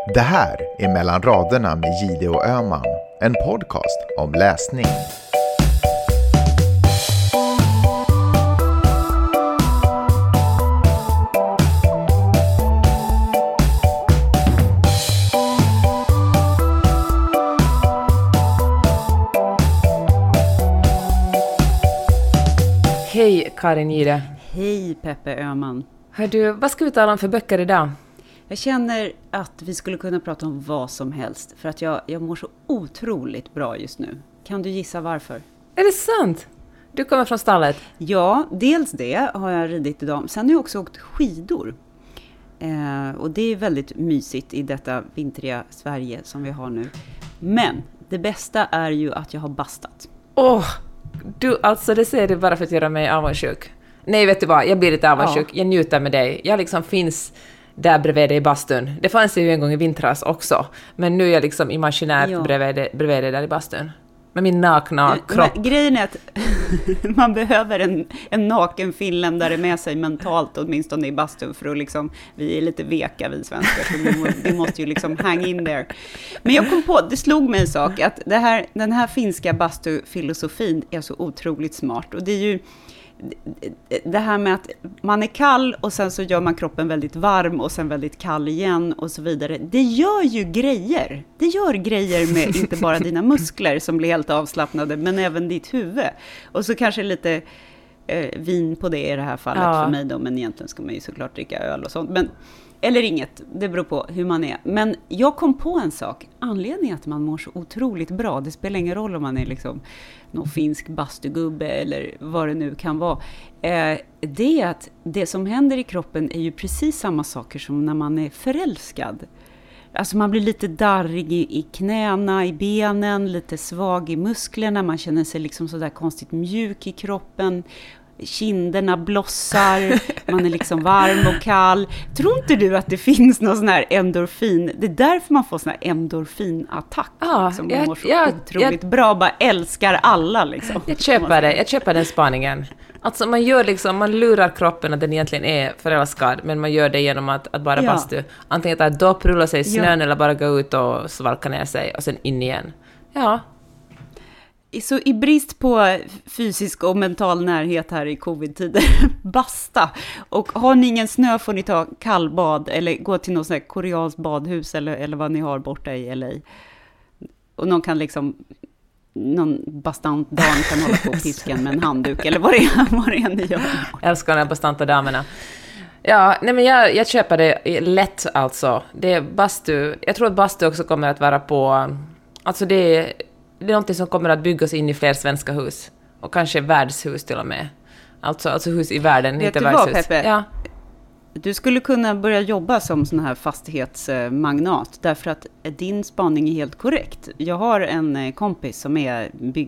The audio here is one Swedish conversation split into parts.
Det här är Mellan raderna med Gide och Öman, en podcast om läsning. Hej Karin Gide. Hej Peppe Öman. Hör du, vad ska vi tala om för böcker idag? Jag känner att vi skulle kunna prata om vad som helst. För att jag mår så otroligt bra just nu. Kan du gissa varför? Är det sant? Du kommer från stallet. Ja, dels det har jag ridit idag. Sen har jag också åkt skidor. Och det är väldigt mysigt i detta vintriga Sverige som vi har nu. Men det bästa är ju att jag har bastat. Du, alltså det säger du bara för att göra mig avundsjuk. Nej, vet du vad? Jag blir lite avundsjuk. Ja. Jag njuter med dig. Jag liksom finns där bredvid dig i bastun. Det fanns ju en gång i vintras också. Men nu är jag liksom imaginärt bredvid dig där i bastun. Med min nakna kropp. Men grejen är att man behöver en naken finländare med sig mentalt, åtminstone i bastun, för att liksom, vi är lite veka vi svenskar, så vi måste ju liksom hang in there. Men jag kom på, det slog mig en sak, att den här finska bastufilosofin är så otroligt smart. Och det är ju det här med att man är kall och sen så gör man kroppen väldigt varm och sen väldigt kall igen och så vidare. Det gör ju grejer. Det gör grejer med inte bara dina muskler som blir helt avslappnade, men även ditt huvud. Och så kanske lite vin på det i det här fallet för mig då, men egentligen ska man ju såklart dricka öl och sånt. Eller inget, det beror på hur man är. Men jag kom på en sak. Anledningen att man mår så otroligt bra, det spelar ingen roll om man är liksom någon finsk bastugubbe eller vad det nu kan vara. Det är att det som händer i kroppen är ju precis samma saker som när man är förälskad. Alltså man blir lite darrig i knäna, i benen, lite svag i musklerna. Man känner sig liksom sådär konstigt mjuk i kroppen. Kinderna blossar, man är liksom varm och kall. Tror inte du att det finns någon sån här endorfin? Det är därför man får sån här endorfinattack. Som man mår så otroligt bra, bara älskar alla liksom. Jag köper den spaningen. Alltså man lurar kroppen att den egentligen är förälskad, men man gör det genom att bara bastu. Antingen att då rulla sig i snön eller bara gå ut och svalka ner sig och sen in igen. Ja. Så i brist på fysisk och mental närhet här i covid-tider, basta. Och har ni ingen snö får ni ta kallbad eller gå till något sånt här koreanskt badhus eller vad ni har borta i LA. Och någon kan liksom, någon bastant dam kan hålla på pisken med en handduk eller vad det är ni gör. Jag älskar de här bastanta damerna. Ja, nej men jag köper det lätt alltså. Det är bastu. Jag tror att bastu också kommer att vara på, alltså det är något som kommer att byggas in i fler svenska hus. Och kanske värdshus till och med. Alltså hus i världen, vet inte du värdshus. Vad, Peppe? Ja. Du skulle kunna börja jobba som sån här fastighetsmagnat. Därför att din spaning är helt korrekt. Jag har en kompis som är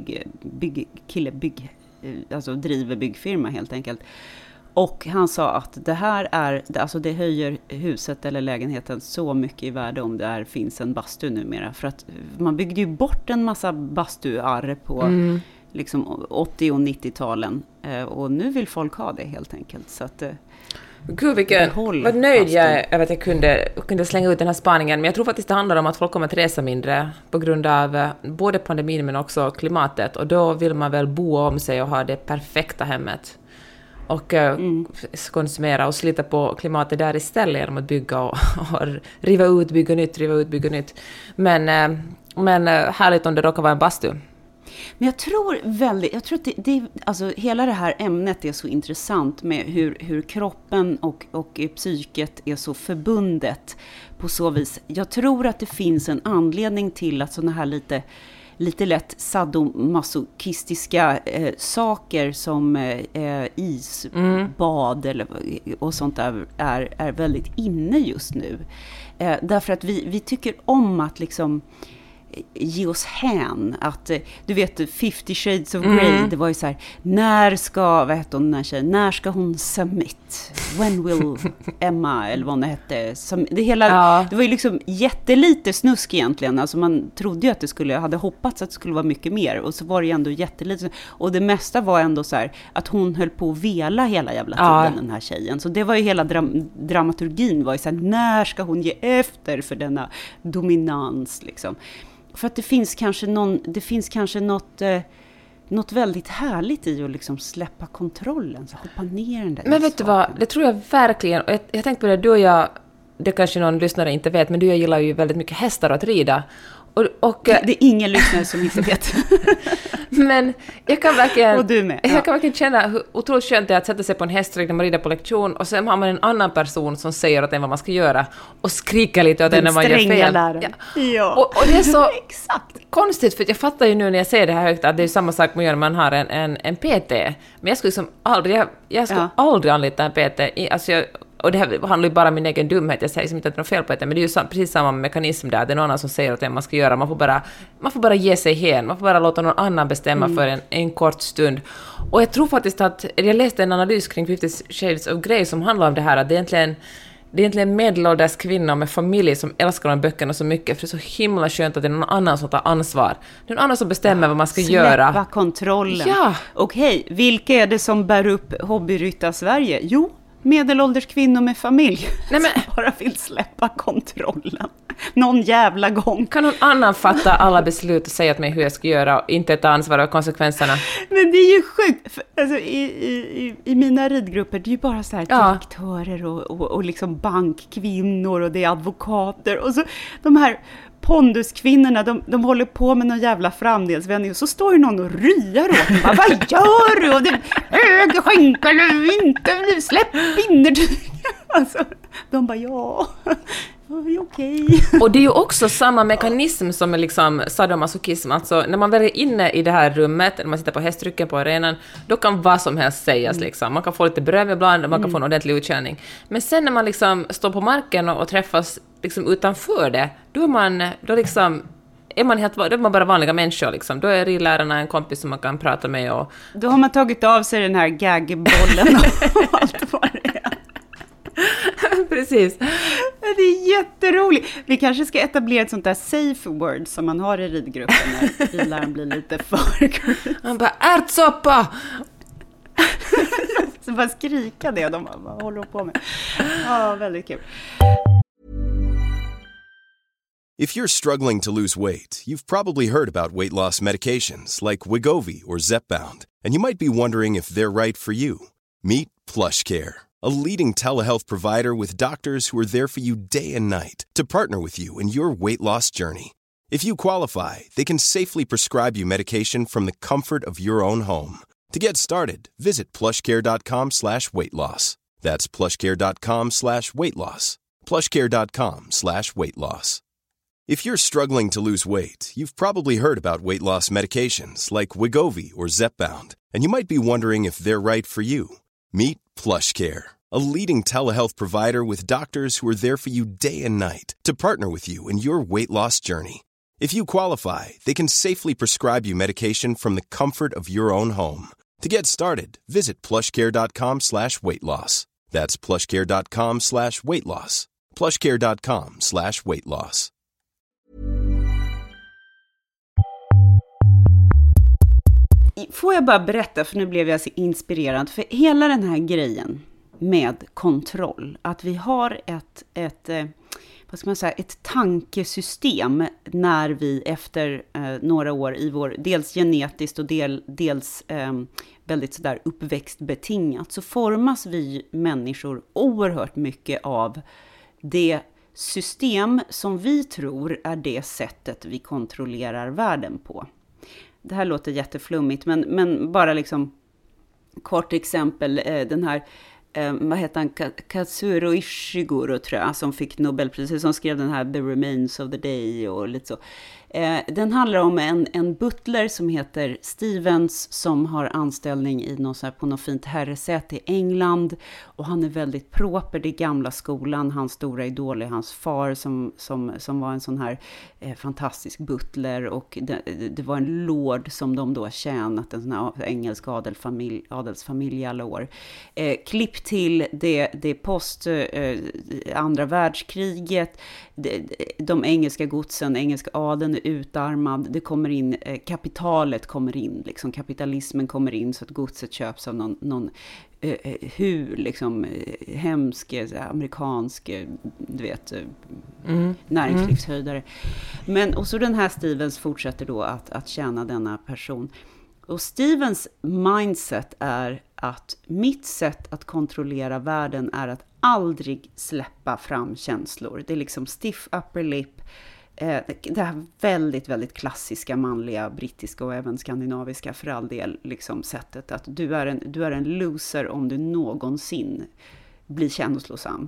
alltså driver byggfirma helt enkelt. Och han sa att det här det höjer huset eller lägenheten så mycket i värde om det finns en bastu numera. För att man byggde ju bort en massa bastuar på liksom 80- och 90-talen. Och nu vill folk ha det helt enkelt. Så att, Gud, vad nöjd jag är över att jag kunde slänga ut den här spaningen. Men jag tror faktiskt det handlar om att folk kommer att resa mindre på grund av både pandemin men också klimatet. Och då vill man väl bo om sig och ha det perfekta hemmet. Och konsumera och slita på klimatet där istället genom att bygga och riva ut, bygga nytt. Men härligt om det råkar vara en bastu. Men jag tror att det alltså hela det här ämnet är så intressant med hur kroppen och psyket är så förbundet på så vis. Jag tror att det finns en anledning till att såna här lite lätt sadomasochistiska saker som isbad och sånt där är väldigt inne just nu. Därför att vi tycker om att liksom ge oss hän. Att, du vet, 50 Shades of Grey, det var ju så här, när ska hon submit? When will Emma, eller vad hon hette, det var ju liksom jättelite snusk egentligen. Alltså man trodde ju att hade hoppats att det skulle vara mycket mer, och så var det ju ändå jättelite. Och det mesta var ändå så här, att hon höll på att vela hela jävla tiden, den här tjejen. Så det var ju hela dramaturgin var ju så här, när ska hon ge efter för denna dominans liksom. För att det finns kanske något väldigt härligt i att liksom släppa kontrollen, så hoppa ner den där. Men vet du vad, det tror jag verkligen. Och jag tänkte på det, du och jag, det kanske någon lyssnare inte vet, men du och jag gillar ju väldigt mycket hästar att rida. Och det är ingen lyssnare som inte vet. Men jag kan verkligen, och du med. Jag kan verkligen känna hur otroligt skönt det är att sätta sig på en hästrygg när man rider på lektion, och sen har man en annan person som säger åt en vad man ska göra och skriker lite åt en när man gör fel. Ja. Och det är så exakt konstigt, för jag fattar ju nu när jag säger det här högt att det är samma sak man gör när man har en PT. Men jag skulle liksom aldrig anlita en PT. Alltså och det här handlar ju bara om min egen dumhet. Jag säger som inte att det är något fel på det, men det är ju precis samma mekanism där. Det är någon annan som säger att man ska göra. Man får bara ge sig hen. Man får bara låta någon annan bestämma för en kort stund. Och jag tror faktiskt att jag läste en analys kring 50 Shades of Grey som handlar om det här. Att det är egentligen medelålders kvinnor med familj som älskar de böckerna så mycket. För det är så himla skönt att det är någon annan som tar ansvar. Det är någon annan som bestämmer vad man ska göra. Släppa kontrollen. Ja. Okej, vilka är det som bär upp hobbyrytta Sverige? Jo, medelålders kvinnor med familj. Nej, men bara vill släppa kontrollen. Någon jävla gång. Kan någon annan fatta alla beslut och säga till mig hur jag ska göra och inte ta ansvar för konsekvenserna? Men det är ju sjukt. Alltså, i mina ridgrupper, det är ju bara så här direktörer och liksom bankkvinnor, och det är advokater. Och så de här ponduskvinnorna, de håller på med någon jävla framdelsvändning, och så står ju någon och ryar åt dem. Vad gör du? Och det höger skänkel inte, släpp innertyg. Alltså, de bara, okej. Och det är ju också samma mekanism som är liksom sadomasochism. Alltså när man väl är inne i det här rummet, när man sitter på hästryggen på arenan, då kan vad som helst sägas liksom. Man kan få lite beröm ibland och man kan få en ordentlig utkänning. Men sen när man liksom står på marken och träffas liksom utanför det, då är man bara vanliga människor liksom. Då är ridlärarna en kompis som man kan prata med, och då har man tagit av sig den här gagbollen och allt vad det är. Precis. Det är jätteroligt. Vi kanske ska etablera ett sånt där safe word som man har i ridgruppen när ridläraren blir lite för. Han bara, ärtsoppa! Så bara skrika det, och de bara håller på med. Ja, väldigt kul. If you're struggling to lose weight, you've probably heard about weight loss medications like Wegovy or Zepbound, and you might be wondering if they're right for you. Meet PlushCare, a leading telehealth provider with doctors who are there for you day and night to partner with you in your weight loss journey. If you qualify, they can safely prescribe you medication from the comfort of your own home. To get started, visit plushcare.com/weightloss. That's plushcare.com/weightloss. plushcare.com/weightloss. If you're struggling to lose weight, you've probably heard about weight loss medications like Wegovy or Zepbound, and you might be wondering if they're right for you. Meet PlushCare, a leading telehealth provider with doctors who are there for you day and night to partner with you in your weight loss journey. If you qualify, they can safely prescribe you medication from the comfort of your own home. To get started, visit plushcare.com/weightloss. That's plushcare.com/weightloss. plushcare.com/weightloss. Får jag bara berätta, för nu blev jag så inspirerad, för hela den här grejen med kontroll, att vi har ett tankesystem när vi efter några år i vår, dels genetiskt och dels väldigt sådär uppväxtbetingat, så formas vi människor oerhört mycket av det system som vi tror är det sättet vi kontrollerar världen på. Det här låter jätteflummigt, men bara liksom kort exempel, den här vad heter han, Katsuro Ishiguro tror jag, som fick Nobelpriset, som skrev den här The Remains of the Day och lite så. Den handlar om en butler som heter Stevens som har anställning i på något fint herresäte i England. Och han är väldigt proper i gamla skolan. Hans stora idol är hans far som var en sån här fantastisk butler. Och det var en lord som de då tjänat, en sån här engelsk adelsfamilj i alla år. Klipp till det post andra världskriget. De engelska godsen, engelska adeln är utarmad. Det kommer in, kapitalet kommer in, liksom kapitalismen kommer in så att godset köps av någon hemsk amerikansk näringslivshöjdare. Men och så den här Stevens fortsätter då att tjäna denna person. Och Stevens mindset är att mitt sätt att kontrollera världen är att aldrig släppa fram känslor. Det är liksom stiff upper lip. Det här väldigt, väldigt klassiska manliga, brittiska och även skandinaviska för all del liksom sättet att du är en loser om du någonsin blir känslosam.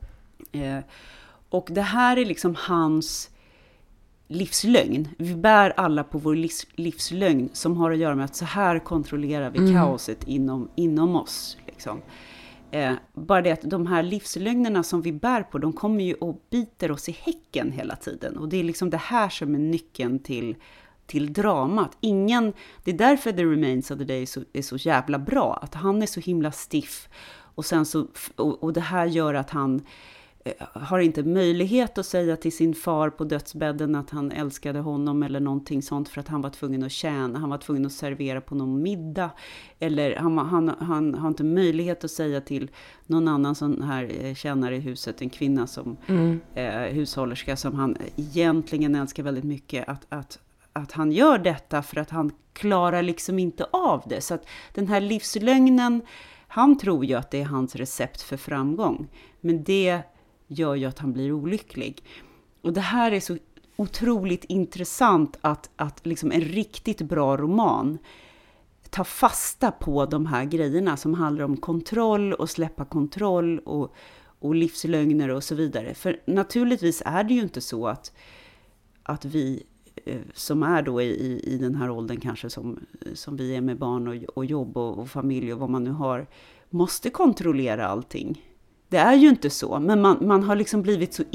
Och det här är liksom hans livslögn. Vi bär alla på vår livslögn som har att göra med att så här kontrollerar vi kaoset inom oss. Liksom. Bara det att de här livslögnerna som vi bär på, de kommer ju och biter oss i häcken hela tiden. Och det är liksom det här som är nyckeln till dramat. Det är därför The Remains of the Day är så jävla bra. Att han är så himla stiff. Och sen och det här gör att han har inte möjlighet att säga till sin far på dödsbädden att han älskade honom eller någonting sånt för att han var tvungen att tjäna, han var tvungen att servera på någon middag, eller han har inte möjlighet att säga till någon annan sån här tjänare i huset, en kvinna som hushållerska som han egentligen älskar väldigt mycket, att han gör detta för att han klarar liksom inte av det. Så att den här livslögnen, han tror ju att det är hans recept för framgång, men det gör ju att han blir olycklig. Och det här är så otroligt intressant att liksom en riktigt bra roman tar fasta på de här grejerna som handlar om kontroll och släppa kontroll och livslögner och så vidare. För naturligtvis är det ju inte så att vi som är då i den här åldern kanske som vi är med barn och jobb och familj och vad man nu har, måste kontrollera allting. Det är ju inte så, men man har liksom blivit så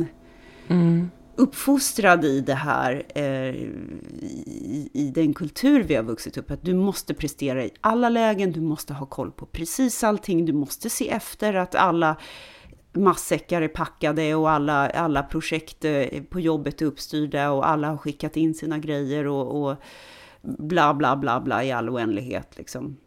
uppfostrad i det här, i den kultur vi har vuxit upp, att du måste prestera i alla lägen, du måste ha koll på precis allting, du måste se efter att alla massäckar är packade och alla projekt på jobbet är uppstyrda och alla har skickat in sina grejer och bla bla bla bla i all oändlighet liksom.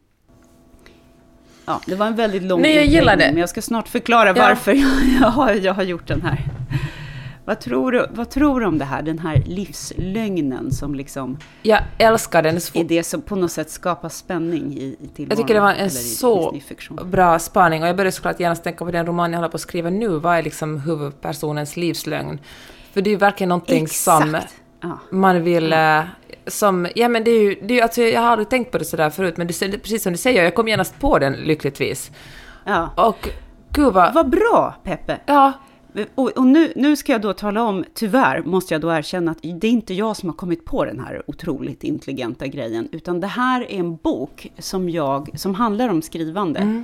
Ja, det var en väldigt lång jag gillar det. Men jag ska snart förklara varför jag har gjort den här. Vad tror du om det här? Den här livslögnen som liksom... Jag älskar den. Är det som på något sätt skapar spänning i tillvaron? Jag tycker det var en så bra spaning. Och jag började såklart gärna tänka på den roman jag håller på att skriva nu. Vad är liksom huvudpersonens livslögn? För det är ju verkligen någonting som man vill... men det är ju alltså, jag har aldrig tänkt på det sådär förut, men det, precis som du säger, jag kom genast på den lyckligtvis. Ja. Och gud vad bra, Peppe. Ja. Och nu ska jag då tala om, tyvärr måste jag då erkänna att det är inte jag som har kommit på den här otroligt intelligenta grejen, utan det här är en bok som handlar om skrivande,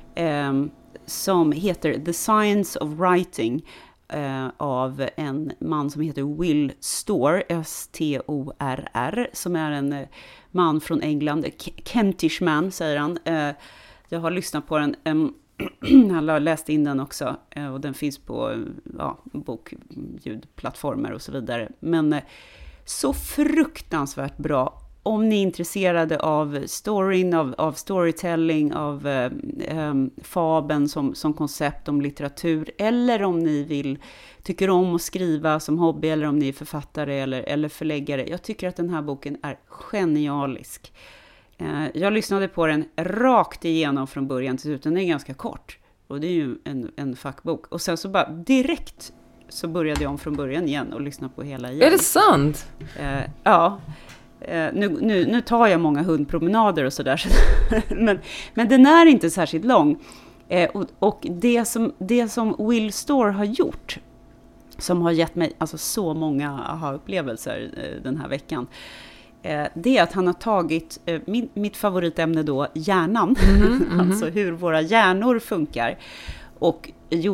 som heter The Science of Writing, av en man som heter Will Storr, S-T-O-R-R, som är en man från England, Kentish man säger han. Jag har lyssnat på den, jag har läst in den också, och den finns på bokljudplattformar och så vidare. Men så fruktansvärt bra. Om ni är intresserade av storyn, av storytelling, av fabeln som koncept om litteratur, eller om ni tycker om att skriva som hobby, eller om ni är författare eller förläggare. Jag tycker att den här boken är genialisk. Jag lyssnade på den rakt igenom från början till slut. Den är ganska kort, och det är ju en fackbok. Och sen så bara direkt så började jag om från början igen och lyssna på hela igen. Är det sant? Ja. Nu tar jag många hundpromenader och sådär. Men den är inte särskilt lång. Och det som Will Storr har gjort som har gett mig alltså så många aha-upplevelser den här veckan. Det är att han har tagit mitt favoritämne då, hjärnan, alltså hur våra hjärnor funkar, och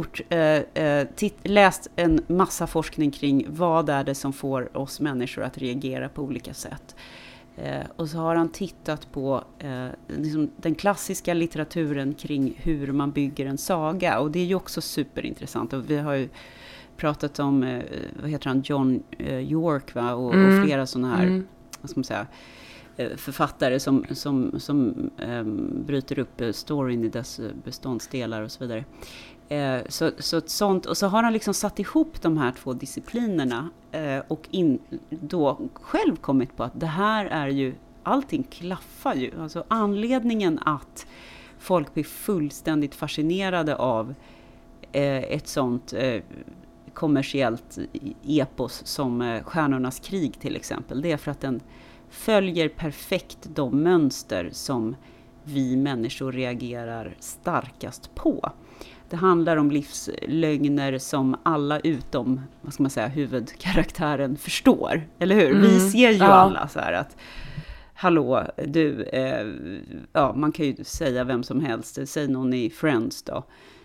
läst en massa forskning kring vad är det som får oss människor att reagera på olika sätt. Och så har han tittat på liksom den klassiska litteraturen kring hur man bygger en saga, och det är ju också superintressant. Och vi har ju pratat om, vad heter han, John York, va? Och flera sådana här, vad ska man säga, författare som bryter upp storyn i dess beståndsdelar och så vidare. Så sånt, och så har han liksom satt ihop de här två disciplinerna och då själv kommit på att det här är ju, allting klaffar ju. Alltså anledningen att folk blir fullständigt fascinerade av ett sånt kommersiellt epos som Stjärnornas krig till exempel, det är för att den följer perfekt de mönster som vi människor reagerar starkast på. Det handlar om livslögner som alla utom, vad ska man säga, huvudkaraktären förstår, eller hur? Vi ser ju alla så här att hallå, du, man kan ju säga vem som helst, säg någon i Friends då,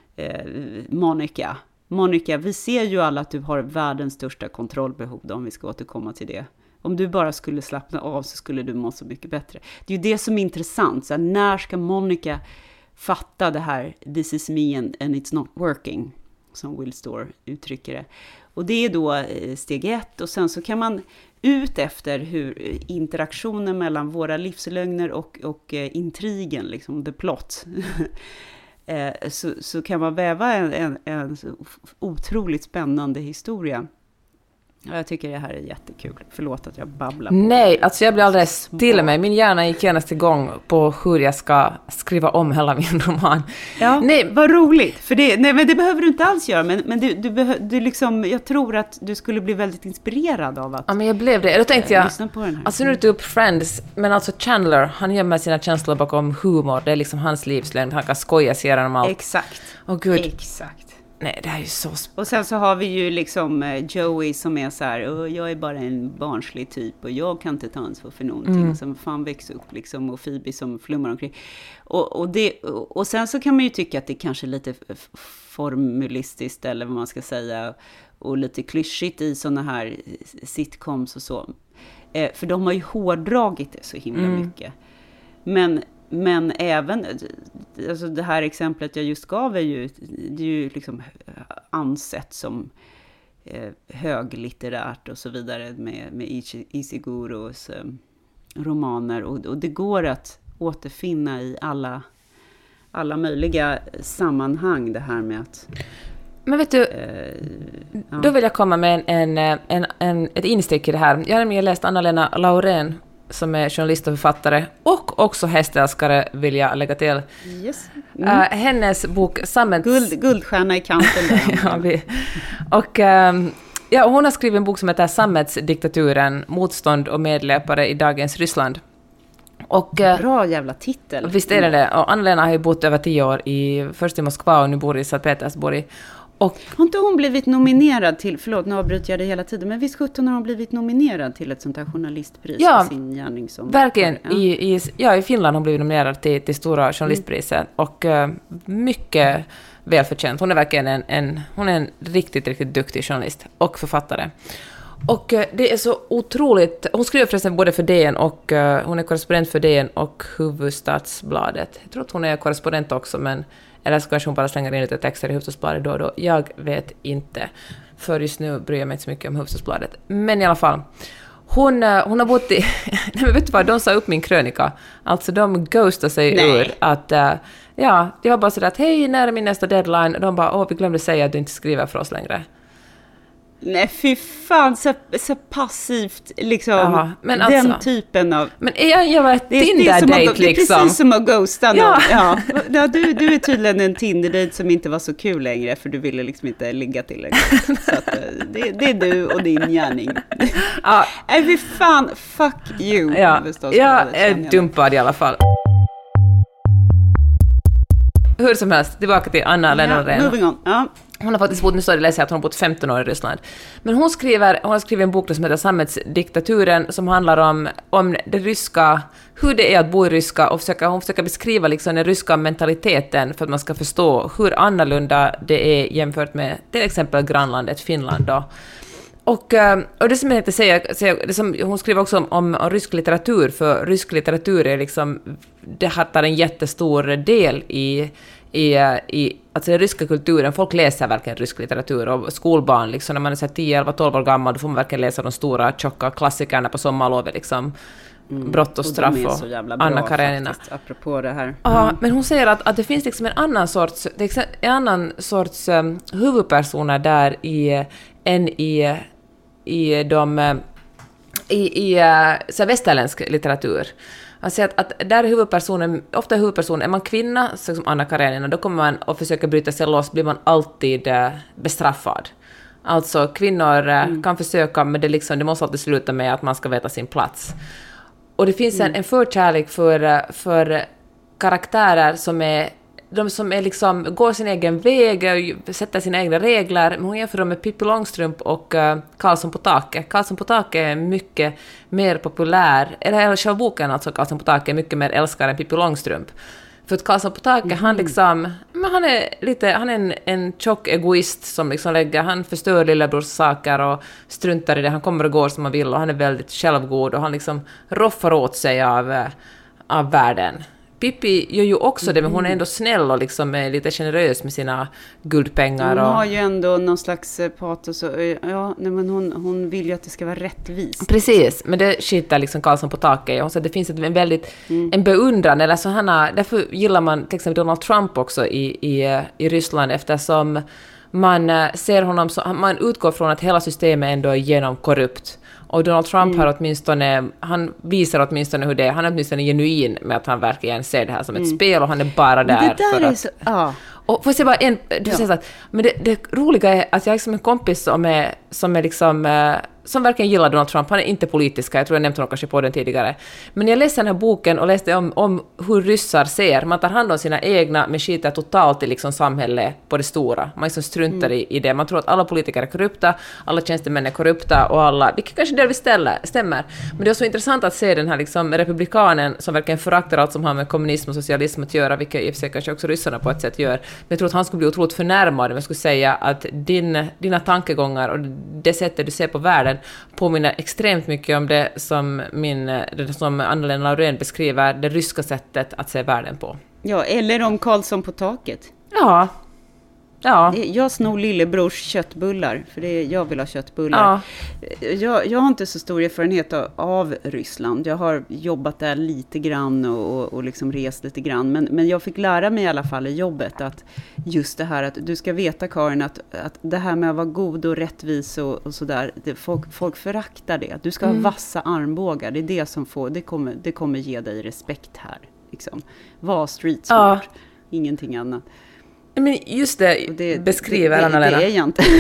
Monica, vi ser ju alla att du har världens största kontrollbehov då, om vi ska återkomma till det. Om du bara skulle slappna av så skulle du må så mycket bättre. Det är ju det som är intressant. Så här, när ska Monica fatta det här, this is me and it's not working, som Will Storr uttrycker det. Och det är då steg 1, och sen så kan man ut efter hur interaktionen mellan våra livslögner och intrigen, liksom the plot, så kan man väva en otroligt spännande historia. Jag tycker det här är jättekul. Förlåt att jag babblar på. Nej, alltså jag blir alldeles till mig. Min hjärna gick genast igång på hur jag ska skriva om hela min roman. Ja, nej, vad roligt. För men det behöver du inte alls göra. Men du liksom, jag tror att du skulle bli väldigt inspirerad av att... Ja, men jag blev det. Då tänkte jag, lyssna på den här. alltså nu är det upp Friends, men alltså Chandler, han gömmer sina känslor bakom humor. Det är liksom hans livslögn. Han kan skoja sig igenom allt. Exakt. Gud. Exakt. Nej, det här är ju så... Och sen så har vi ju liksom Joey som är så här, jag är bara en barnslig typ och jag kan inte ta ansvar för någonting. Som fan växer upp liksom, och Phoebe som flummar omkring. Och sen så kan man ju tycka att det är kanske lite formulistiskt eller vad man ska säga, och lite klyschigt i såna här sitcoms och så. För de har ju hårdragit det så himla mycket. Men även, alltså det här exemplet jag just gav det är ju liksom ansett som höglitterärt och så vidare med Ishiguros romaner. Och det går att återfinna i alla möjliga sammanhang det här med att... Men vet du, då vill jag komma med ett instick i det här. Jag har nämligen läst Anna-Lena Laurén, som är journalist och författare och också hästälskare, vill jag lägga till. Yes. Hennes bok Guldstjärna i kanten där. Hon har skrivit en bok som heter Sammetsdiktaturen, motstånd och medlöpare i dagens Ryssland. Och, bra jävla titel. Visst är det. Och Anna-Lena har ju bott över 10 år först i Moskva och nu bor i Sankt Petersburg. Och har inte hon blivit nominerad till, förlåt nu avbryter jag det hela tiden, men visst 17 har hon blivit nominerad till ett sånt här journalistpris för sin gärning som... Verkligen. I Finland har hon blivit nominerad till stora journalistpriset och mycket välförtjänt. Hon är verkligen hon är en riktigt, riktigt duktig journalist och författare. Och det är så otroligt... Hon skriver förresten både för DN och hon är korrespondent för DN och Hufvudstadsbladet. Jag tror att hon är korrespondent också, men eller så kanske hon bara slänger in lite texter i Hufvudstadsbladet då och då. Jag vet inte. För just nu bryr jag mig inte så mycket om Hufvudstadsbladet. Men i alla fall. Hon har bott i... Nej, men vet du vad? De sa upp min krönika. Alltså de ghostade sig ur att... det var bara så att hej, när är min nästa deadline? De bara, vi glömde säga att du inte skriver för oss längre. Nej, fy fan, så passivt liksom. Aha, men den alltså, typen av... Men jag var ett Tinder-date liksom. Det är precis som att ghosta någon. Ja, du är tydligen en Tinder-date som inte var så kul längre, för du ville liksom inte ligga tillräckligt. Så att, det är du och din gärning. Nej, fy fan, fuck you. Jag är dumpad i alla fall. Hur som helst, tillbaka till Anna-Lena Laurén. Moving on. Ja. Hon har faktiskt bott, nu står det läser att hon har bott 15 år i Ryssland. Men hon har skrivit en bok som heter Samhällsdiktaturen, som handlar om det ryska, hur det är att bo i ryska, och hon försöker beskriva liksom den ryska mentaliteten för att man ska förstå hur annorlunda det är jämfört med till exempel grannlandet Finland då. Och det som jag tänkte säga, det som hon skriver också om rysk litteratur, för rysk litteratur är liksom, det har en jättestor del i alltså den ryska kulturen. Folk läser verkligen rysk litteratur, och skolbarn liksom, när man är 10, 11, 12 år gammal, då får man verkligen läsa de stora tjocka klassikerna på sommarlovet liksom. Brott och straff och Anna Karenina. Faktiskt, apropå det här. Ja, men hon säger att det finns liksom en annan sorts huvudpersoner där i så västerländsk litteratur. Alltså att där ofta är huvudpersonen, är man kvinna, så som Anna Karenina, då kommer man och försöker bryta sig loss, blir man alltid bestraffad. Alltså kvinnor kan försöka, men det måste alltid sluta med att man ska veta sin plats. Och det finns en förkärlek för karaktärer som är liksom, går sin egen väg och sätter sina egna regler. Men hon jämför dem med Pippi Långstrump och Karlsson på taket. Karlsson på taket är mycket mer populär, eller själva boken, alltså Karlsson på taket, är mycket mer älskad än Pippi Långstrump. För att Karlsson på taket, han är en tjock egoist som liksom han förstör lillebrors saker och struntar i det. Han kommer och går som han vill, och han är väldigt självgod, och han liksom roffar åt sig av världen. Pippi gör ju också det, men hon är ändå snäll och liksom är lite generös med sina guldpengar. Hon har ju ändå någon slags patos. Men hon vill ju att det ska vara rättvist. Precis, men det skiter liksom Karlsson på taket. Och så det finns en beundran, eller så därför gillar man till exempel Donald Trump också i Ryssland, eftersom man ser honom så, man utgår från att hela systemet ändå är genomkorrupt. Och Donald Trump han visar åtminstone hur det är. Han är åtminstone genuin med att han verkligen ser det här som ett spel, och han är bara där. Men det där är så... Och får jag säga bara men det roliga är att jag har liksom en kompis som är liksom... som verkligen gillar Donald Trump. Han är inte politisk, jag tror jag nämnde honom kanske på den tidigare. Men jag läste den här boken och läste om hur ryssar ser. Man tar hand om sina egna, men skiter totalt i liksom samhället på det stora. Man liksom struntar i det. Man tror att alla politiker är korrupta, alla tjänstemän är korrupta, och alla, vilket kanske delvis stämmer. Men det är så intressant att se den här liksom republikanen som verkligen föraktar allt som har med kommunism och socialism att göra, vilket i och för sig kanske också ryssarna på ett sätt gör. Men jag tror att han skulle bli otroligt förnärmad om jag skulle säga att dina tankegångar och det sättet du ser på världen påminner extremt mycket om det som Anna-Lena Laurén beskriver, det ryska sättet att se världen på. Ja, eller om Karlsson på taket. Ja. Jag snor lillebrors köttbullar, för jag vill ha köttbullar. Ja. Jag har inte så stor erfarenhet av Ryssland. Jag har jobbat där lite grann och liksom rest lite grann. Men jag fick lära mig i alla fall i jobbet att just det här att du ska veta, Karin, att det här med att vara god och rättvis och sådär, folk föraktar det. Du ska ha vassa armbågar. Det är det som det kommer ge dig respekt här. Liksom. Var street smart, ingenting annat. Men just det beskriver Anna-Lena. Det är jag inte.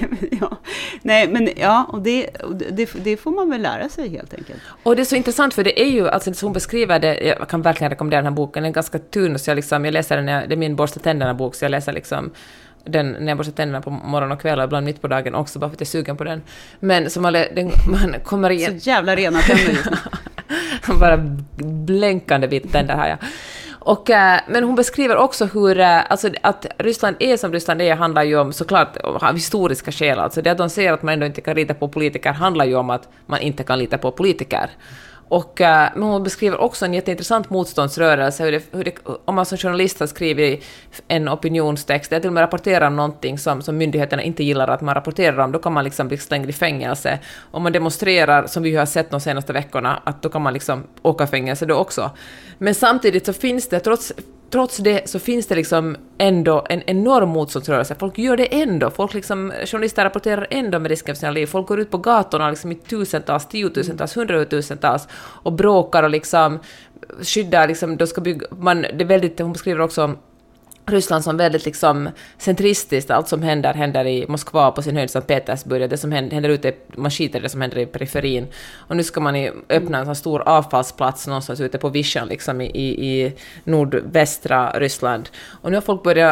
Nej, men ja, och det får man väl lära sig helt enkelt. Och det är så intressant, för det är ju, alltså som hon beskriver det, jag kan verkligen rekommendera den här boken, den är ganska tunn, så jag läser den, det är min borsta tänderna-bok, så jag läser liksom den när jag borstar tänderna på morgon och kväll, och ibland mitt på dagen också, bara för att jag är sugen på den. Men som man kommer igen. Så jävla rena tänder just nu. Bara blänkande vita tänder här, ja. Men hon beskriver också hur alltså att Ryssland är som Ryssland är handlar ju om, såklart, om historiska skäl. Alltså det att de ser att man ändå inte kan lita på politiker handlar ju om att man inte kan lita på politiker. Men hon beskriver också en jätteintressant motståndsrörelse, hur det, om man som journalist har skrivit en opinionstext, det till och med rapporterar om någonting som myndigheterna inte gillar att man rapporterar om, då kan man liksom bli slängd i fängelse. Om man demonstrerar, som vi har sett de senaste veckorna, att då kan man liksom åka fängelse då också. Men samtidigt så finns det, trots det så finns det liksom ändå en enorm motståndsrörelse. Folk gör det ändå. Journalister rapporterar ändå med risken för sina liv. Folk går ut på gatorna liksom i tusentals, tiotusentals, hundratusentals och bråkar och liksom skyddar. Liksom, det är väldigt, hon beskriver också Ryssland som väldigt liksom centristiskt. Allt som händer i Moskva på sin höjd, Sankt Petersburg, det som händer ute, man skiter det som händer i periferin. Och nu ska man öppna en sån stor avfallsplats någonstans ute på Vischan liksom i nordvästra Ryssland. Och nu har folk börjat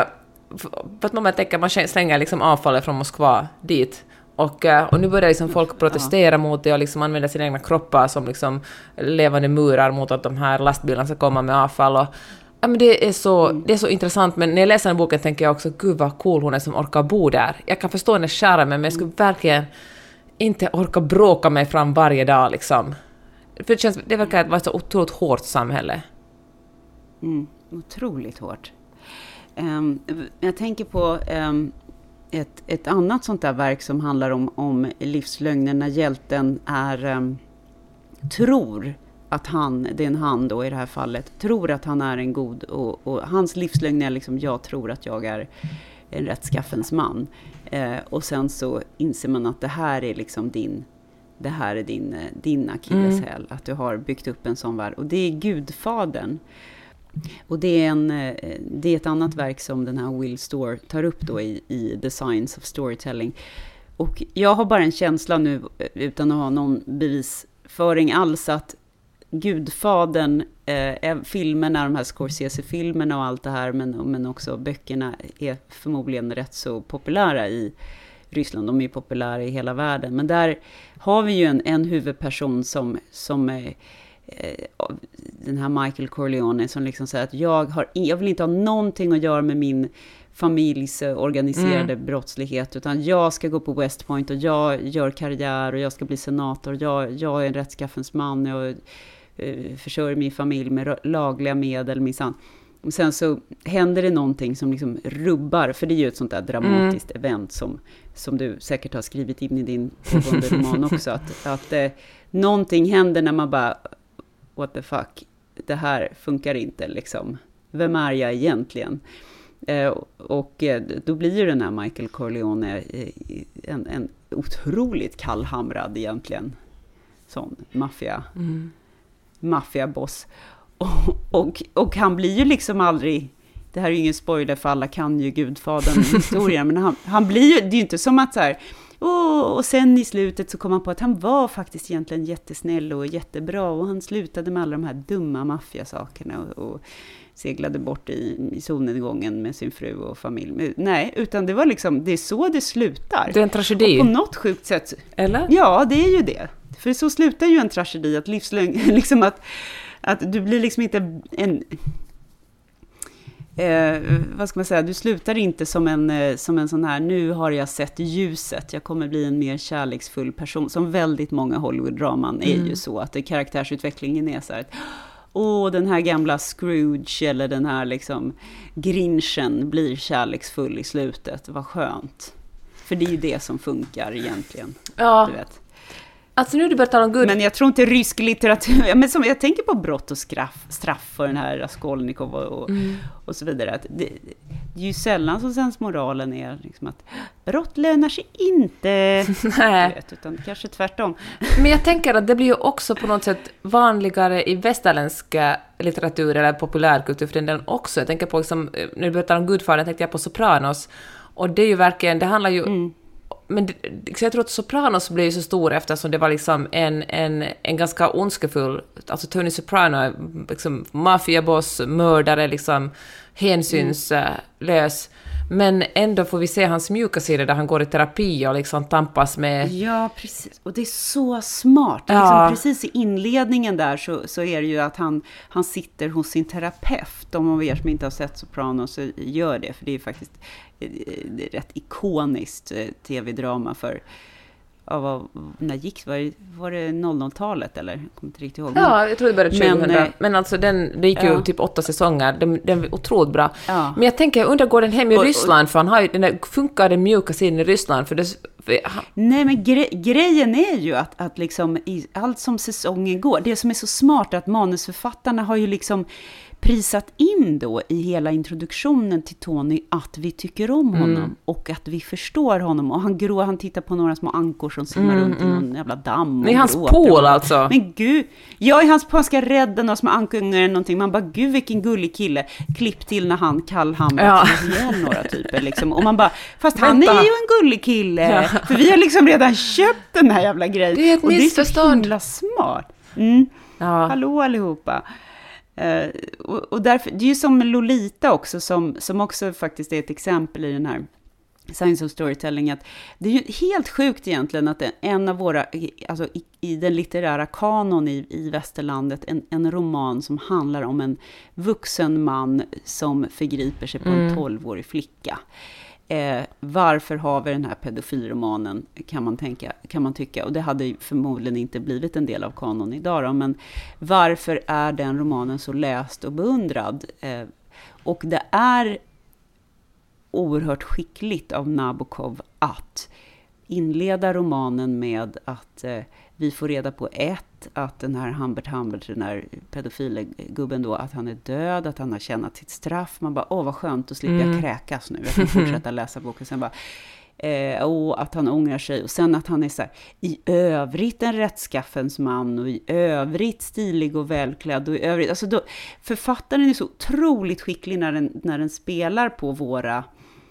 för att man tänker man slänger liksom avfallet från Moskva dit. Och nu börjar liksom folk protestera mot det och liksom använda sina egna kroppar som liksom levande murar mot att de här lastbilarna ska komma med avfall. Och, ja, men det är så intressant, men när jag läser den boken tänker jag också, gud vad cool hon är som orkar bo där. Jag kan förstå hennes charm, men jag skulle verkligen inte orka bråka mig fram varje dag liksom. För det verkar vara ett så otroligt hårt samhälle. Otroligt hårt. Jag tänker på ett annat sånt där verk som handlar om livslögner när hjälten tror att det är en han då i det här fallet, tror att han är en god, och hans livslögn är liksom, jag tror att jag är en rättskaffens man. Och sen så inser man att det här är liksom din akilleshäl, att du har byggt upp en sån värld. Och det är Gudfadern. Och det är ett annat verk som den här Will Storr tar upp då i The Science of Storytelling. Och jag har bara en känsla nu, utan att ha någon bevisföring alls, att Gudfadern, filmerna, de här Scorsese-filmerna och allt det här, men också böckerna är förmodligen rätt så populära i Ryssland. De är populära i hela världen. Men där har vi ju en huvudperson som är den här Michael Corleone, som liksom säger att jag vill inte ha någonting att göra med min familjs organiserade brottslighet, utan jag ska gå på West Point och jag gör karriär och jag ska bli senator, jag är en rättskaffens man, jag försörjer min familj med lagliga medel minsann. Och sen så händer det någonting som liksom rubbar, för det är ju ett sånt där dramatiskt event som du säkert har skrivit in i din pågående roman också, att någonting händer när man bara, what the fuck, det här funkar inte liksom. Vem är jag egentligen? Och då blir ju den här Michael Corleone en otroligt kallhamrad egentligen sån maffiaboss. Och han blir ju liksom aldrig, det här är ju ingen spoiler för alla kan ju Gudfadern historien, men han blir ju, det är ju inte som att så här, och sen i slutet så kom han på att han var faktiskt egentligen jättesnäll och jättebra, och han slutade med alla de här dumma maffiasakerna och seglade bort i solnedgången med sin fru och familj. Nej, utan det var liksom, det är så det slutar. Det är en tragedi. Och på något sjukt sätt. Eller? Ja, det är ju det. För så slutar ju en tragedi, att livslögn, liksom att du blir liksom inte en... vad ska man säga, du slutar inte som en sån här, nu har jag sett ljuset, jag kommer bli en mer kärleksfull person, som väldigt många Hollywood-draman är ju så, att karaktärsutvecklingen är så här, den här gamla Scrooge eller den här liksom Grinchen blir kärleksfull i slutet, vad skönt, för det är ju det som funkar egentligen, du vet. Alltså nu du börjar tala om Gud. Men jag tror inte rysk litteratur, men som jag tänker på brott och straff för den här Raskolnikov och så vidare. Att det är ju sällan som sensmoralen är liksom att brott lönar sig inte. Nej. Utan kanske tvärtom. Men jag tänker att det blir ju också på något sätt vanligare i västerländska litteratur eller populärkultur för den också. Jag tänker på liksom, när du börjar tala om Gudfadern tänkte jag på Sopranos. Och det är ju verkligen, det handlar ju... Men jag tror att Sopranos blev så stor eftersom det var liksom en ganska ondskefull, alltså Tony Soprano, liksom maffiaboss, mördare, liksom hänsynslös. Men ändå får vi se hans mjuka sida där han går i terapi och liksom tampas med... Ja, precis. Och det är så smart. Ja. Liksom, precis i inledningen där så är det ju att han sitter hos sin terapeut. Om man vet som inte har sett Sopranos så gör det. För det är faktiskt det är rätt ikoniskt tv-drama för... när gick var det 00-talet eller? Jag kommer inte riktigt ihåg. Ja, jag tror det började 2000. Men alltså det gick ju typ 8 säsonger. Den var otroligt bra. Ja. Men jag tänker, undrar går den hem i Ryssland? För han har ju den där, funkar den mjuka sidan i Ryssland? Nej, men grejen är ju att liksom i allt som säsongen går, det som är så smart är att manusförfattarna har ju liksom prisat in då i hela introduktionen till Tony att vi tycker om honom och att vi förstår honom. Och han tittar på några små ankor som simmar runt i någon jävla damm. Men i hans pool alltså? Men gud, jag i hans pool ska rädda några små ankungar eller någonting. Man bara, gud vilken gullig kille. Klipp till när han kallhamrar igen några typer liksom. Och man bara, fast han är ju en gullig kille. Ja. För vi har liksom redan köpt den här jävla grejen. Det är ett missförstånd. Och det är så himla smart. Ja. Hallå allihopa. Och därför, det är ju som Lolita också, som också faktiskt är ett exempel i den här Science of Storytelling, att det är ju helt sjukt egentligen att en av våra, alltså i den litterära kanon i västerlandet, en roman som handlar om en vuxen man som förgriper sig på en 12-årig flicka. Varför har vi den här pedofilromanen, kan man tycka, och det hade ju förmodligen inte blivit en del av kanon idag då, men varför är den romanen så läst och beundrad? Och det är oerhört skickligt av Nabokov att inleda romanen med att vi får reda på att den här Humbert, den här pedofilgubben då, att han är död, att han har tjänat sitt straff. Man bara, vad skönt, att slipper jag kräkas nu. Jag kan fortsätta läsa boken. Sen bara, och att han ångrar sig. Och sen att han är så här, i övrigt en rättskaffens man, och i övrigt stilig och välklädd. Och i övrigt, alltså då, författaren är så otroligt skicklig när den spelar på våra,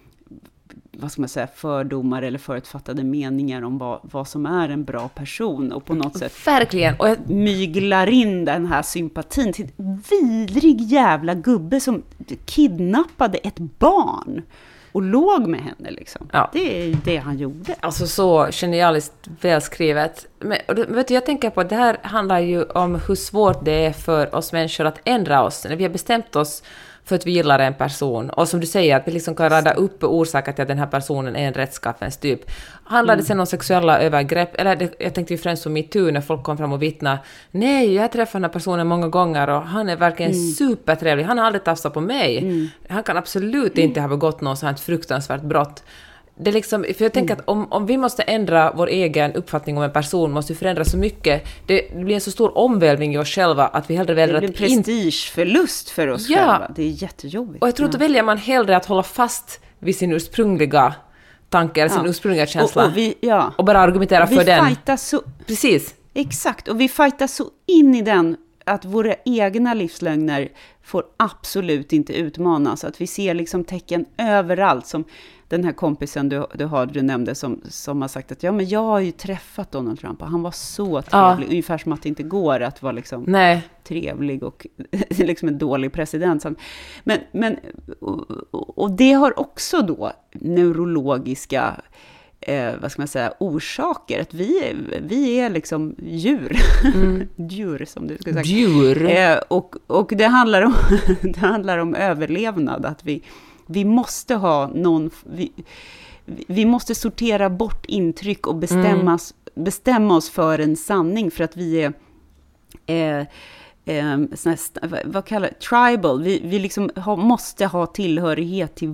vad ska man säga, fördomar eller förutfattade meningar om vad som är en bra person, och på något sätt verkligen, och jag myglar in den här sympatin till en vidrig jävla gubbe som kidnappade ett barn och låg med henne liksom. Ja. Det är det han gjorde. Alltså så genialiskt välskrivet. Men vet du, jag tänker på att det här handlar ju om hur svårt det är för oss människor att ändra oss när vi har bestämt oss för att vi gillar en person. Och som du säger, att vi liksom kan rada upp orsaker till att den här personen är en rättskaffens typ. Handlar det sen om sexuella övergrepp? Eller jag tänkte ju främst på MeToo när folk kom fram och vittna. Nej, jag träffat den här personen många gånger och han är verkligen supertrevlig. Han har aldrig tafsat på mig. Han kan absolut inte ha begått något sånt fruktansvärt brott. Det är liksom, för jag tänker att om vi måste ändra vår egen uppfattning om en person, måste vi förändra så mycket. Det blir en så stor omvälvning i oss själva att vi hellre väljer att... Det blir en prestigeförlust för oss själva. Det är jättejobbigt. Och jag tror att då väljer man hellre att hålla fast vid sin ursprungliga tanke, eller sin ursprungliga känsla. Och bara argumentera för den. Precis. Exakt, och vi fightar så in i den att våra egna livslögner får absolut inte utmanas. Att vi ser liksom tecken överallt, som den här kompisen du nämnde som har sagt att ja, men jag har ju träffat Donald Trump och han var så trevlig. Ungefär som att det inte går att vara liksom trevlig och liksom en dålig president. Men och det har också då neurologiska vad ska man säga, orsaker. Att vi är liksom djur. Djur, som du skulle säga. Djur. Och det handlar om överlevnad. Att vi måste ha vi måste sortera bort intryck och bestämma oss för en sanning, för att vi är vad kallar det? Tribal. Vi liksom måste ha tillhörighet till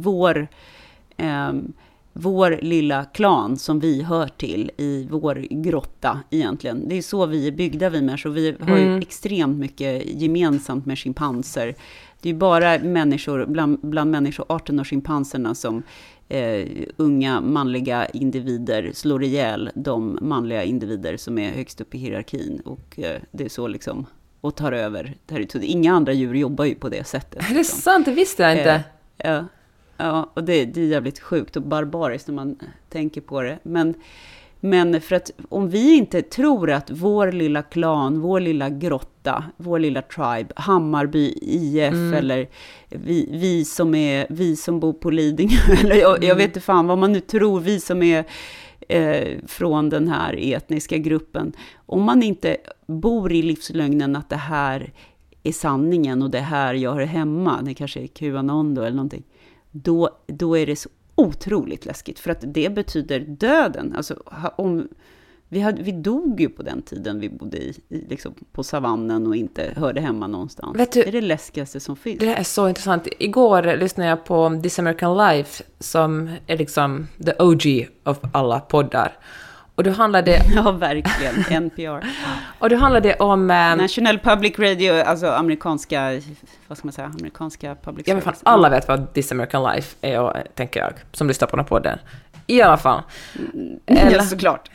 vår lilla klan som vi hör till i vår grotta egentligen. Det är så vi är byggda, vi människor. Vi har ju extremt mycket gemensamt med schimpanser. Det är bara människor, bland människoarten och schimpanserna som unga manliga individer slår ihjäl de manliga individer som är högst upp i hierarkin. Och det är så liksom, och tar över. Inga andra djur jobbar ju på det sättet. Är det sant? Det visste jag inte. Ja, och det är jävligt sjukt och barbariskt när man tänker på det. Men för att om vi inte tror att vår lilla klan, vår lilla grotta, vår lilla tribe, Hammarby IF eller vi som bor på Lidingö, eller jag vet inte fan vad man nu tror, vi som är från den här etniska gruppen. Om man inte bor i livslögnen att det här är sanningen och det här jag har hemma, det kanske är QAnon då eller någonting, då är det så otroligt läskigt, för att det betyder döden. Alltså vi dog ju på den tiden vi bodde liksom på savannen och inte hörde hemma någonstans. Vet du, det är det läskigaste som finns. Det är så intressant. Igår lyssnade jag på This American Life, som är liksom the OG of alla poddar. Och då handlade ja, verkligen, NPR. Och då handlade om National Public Radio, alltså amerikanska, vad ska man säga, amerikanska public service. Ja, men fan, alla vet vad This American Life är, tänker jag, som lyssnar på den här podden. I alla fall. Ja, såklart.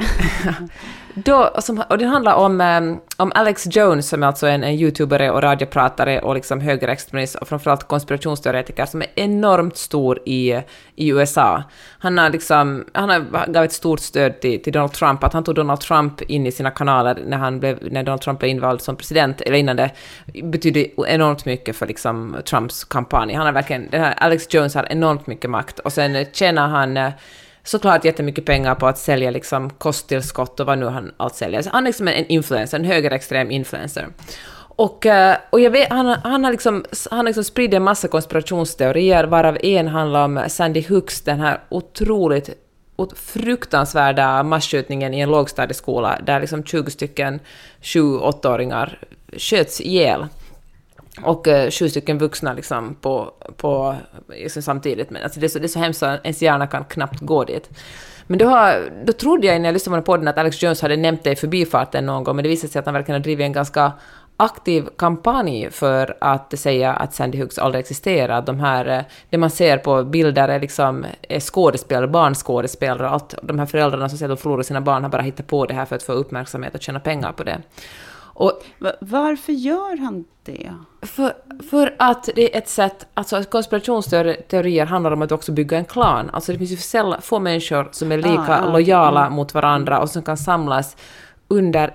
Och det handlar om Alex Jones, som är alltså en YouTubere och radiopratare och liksom högerextremist och framförallt konspirationsteoretiker som är enormt stor i USA. Han har gav ett stort stöd till Donald Trump, att han tog Donald Trump in i sina kanaler när Donald Trump blev invald som president, eller innan det, betydde enormt mycket för liksom Trumps kampanj. Han har verkligen, den här Alex Jones har enormt mycket makt, och sen tjänar han såklart jättemycket pengar på att sälja liksom kosttillskott och vad nu han allt säljer. Så han är liksom en influencer, en högerextrem influencer. Och jag vet, han har liksom spridit en massa konspirationsteorier, varav en handlar om Sandy Hooks, den här otroligt fruktansvärda masskjutningen i en lågstadieskola där liksom 20 stycken 7-8-åringar sköts ihjäl. Och 7 stycken vuxna liksom på liksom samtidigt. Men alltså det är så hemskt att ens hjärna kan knappt gå dit. Men då trodde jag när jag lyssnade på podden att Alex Jones hade nämnt det i förbifarten någon gång, men det visade sig att han verkligen har drivit en ganska aktiv kampanj för att säga att Sandy Hooks aldrig existerar. Det man ser på bilder är liksom skådespelare, barnskådespelare och allt. De här föräldrarna som säger att de förlorar sina barn har bara hittat på det här för att få uppmärksamhet och tjäna pengar på det. Och varför gör han det? För att det är ett sätt, alltså konspirationsteorier handlar om att också bygga en klan. Alltså det finns ju få människor som är lika lojala mot varandra och som kan samlas under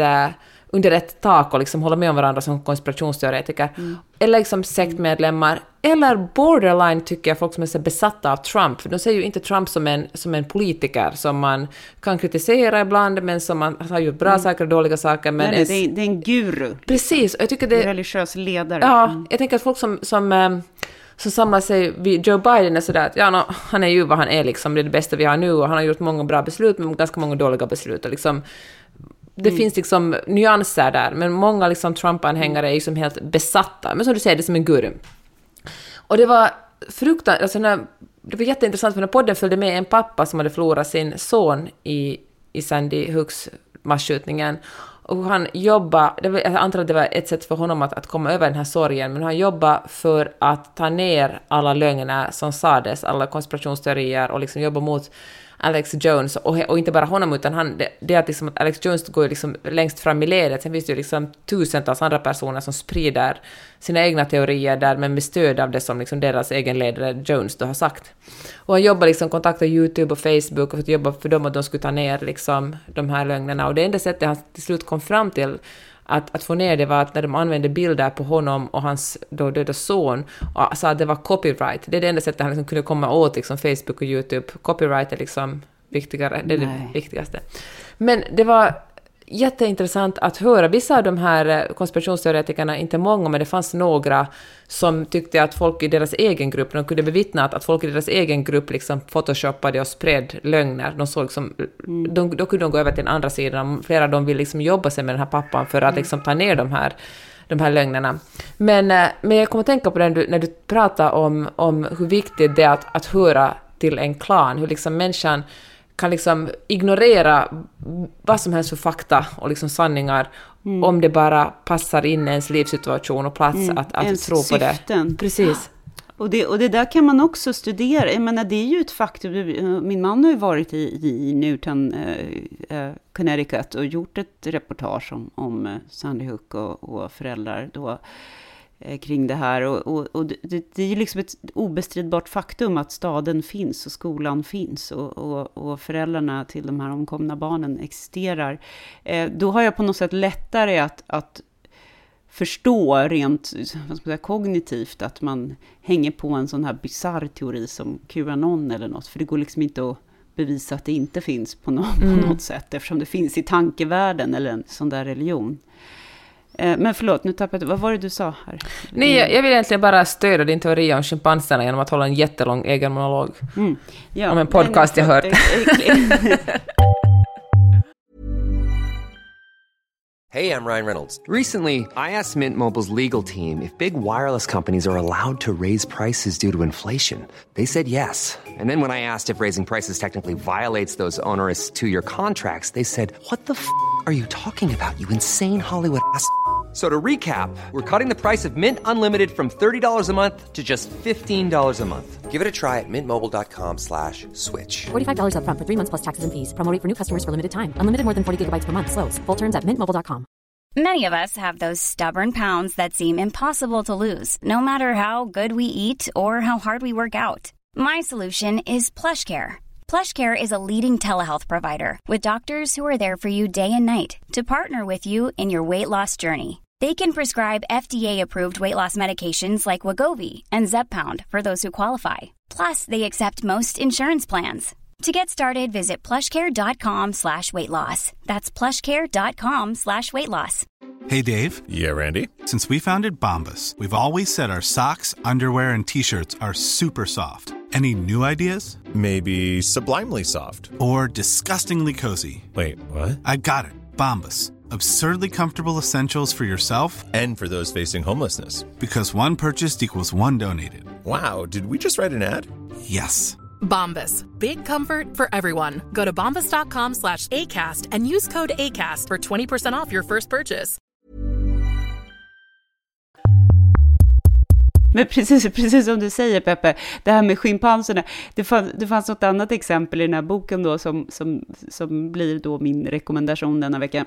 ett tak och liksom hålla med om varandra som konspirationsteoretiker. Eller liksom sektmedlemmar. Eller borderline, tycker jag, folk som är så besatta av Trump. För de ser ju inte Trump som en politiker som man kan kritisera ibland, men som man har gjort bra saker och dåliga saker. Men det är en guru. Precis. Jag tycker det är religiös ledare. Ja, jag tänker att folk som samlar sig vid Joe Biden är sådär att han är ju vad han är liksom, det är det bästa vi har nu, och han har gjort många bra beslut men ganska många dåliga beslut, och liksom det finns liksom nyanser där, men många liksom Trump-anhängare är liksom helt besatta, men som du säger, det är som en guru. Och det var det var jätteintressant, för när podden följde med en pappa som hade förlorat sin son i Sandy Hooks masskjutningen. Och han jobbade, jag antar att det var ett sätt för honom att komma över den här sorgen, men han jobbade för att ta ner alla lögner som sades, alla konspirationsteorier, och liksom jobba mot Alex Jones, och inte bara honom, utan det är liksom att Alex Jones går liksom längst fram i ledet. Sen finns det ju liksom tusentals andra personer som sprider sina egna teorier där, men med stöd av det som liksom deras egen ledare Jones då har sagt. Och han jobbar liksom, kontaktar YouTube och Facebook och jobbar för dem att de skulle ta ner liksom de här lögnerna. Och det enda sättet han till slut kom fram till att få ner det var att när de använde bilder på honom och hans då döda son och sa att det var copyright. Det är det enda sättet han liksom kunde komma åt liksom Facebook och YouTube. Copyright är liksom viktigare, det är det viktigaste. Men det var jätteintressant att höra. Vissa av de här konspirationsteoretikerna, inte många, men det fanns några som tyckte att folk i deras egen grupp, de kunde bevittna att folk i deras egen grupp liksom photoshoppade och spred lögner. De såg liksom, då kunde de gå över till den andra sidan. Flera av dem vill liksom jobba sig med den här pappan för att liksom ta ner de här lögnerna. Men jag kommer att tänka på det när du pratar om hur viktigt det är att höra till en klan, hur liksom människan kan liksom ignorera vad som helst för fakta och liksom sanningar om det bara passar in i ens livssituation och plats att tro på det. Precis. Och det där kan man också studera. Jag menar, det är ju ett faktum. Min man har ju varit i Newton, Connecticut, och gjort ett reportage om Sandy Hook och föräldrar då kring det här. Och det är ju liksom ett obestridbart faktum att staden finns och skolan finns och föräldrarna till de här omkomna barnen existerar. Då har jag på något sätt lättare att förstå rent kognitivt att man hänger på en sån här bizarr teori som QAnon eller något. För det går liksom inte att bevisa att det inte finns på något sätt, eftersom det finns i tankevärlden eller en sån där religion. Men förlåt, nu tappade jag. Vad var det du sa här? Nej, jag vill egentligen bara stödja din teori om schimpanserna genom att hålla en jättelång egen monolog. Ja, om en podcast jag hört. Hey, I'm Ryan Reynolds. Recently, I asked Mint Mobile's legal team if big wireless companies are allowed to raise prices due to inflation. They said yes. And then when I asked if raising prices technically violates those onerous two-year contracts, they said, "What the f*** are you talking about, you insane Hollywood ass?" So to recap, we're cutting the price of Mint Unlimited from $30 a month to just $15 a month. Give it a try at mintmobile.com/switch. $45 up front for 3 months plus taxes and fees. Promo rate for new customers for limited time. Unlimited more than 40 gigabytes per month. Slows full terms at mintmobile.com. Many of us have those stubborn pounds that seem impossible to lose, no matter how good we eat or how hard we work out. My solution is PlushCare. PlushCare is a leading telehealth provider with doctors who are there for you day and night to partner with you in your weight loss journey. They can prescribe FDA-approved weight loss medications like Wegovy and Zepbound for those who qualify. Plus, they accept most insurance plans. To get started, visit plushcare.com/weightloss. That's plushcare.com/weightloss. Hey, Dave. Yeah, Randy. Since we founded Bombas, we've always said our socks, underwear, and T-shirts are super soft. Any new ideas? Maybe sublimely soft. Or disgustingly cozy. Wait, what? I got it. Bombas. Absurdly comfortable essentials for yourself and for those facing homelessness. Because one purchased equals one donated. Wow, did we just write an ad? Yes. Bombas. Big comfort for everyone. Go to bombas.com/ACAST and use code ACAST for 20% off your first purchase. Men precis som du säger, Peppe, det här med schimpanserna, det fanns något annat exempel i den här boken då som blir då min rekommendation denna vecka.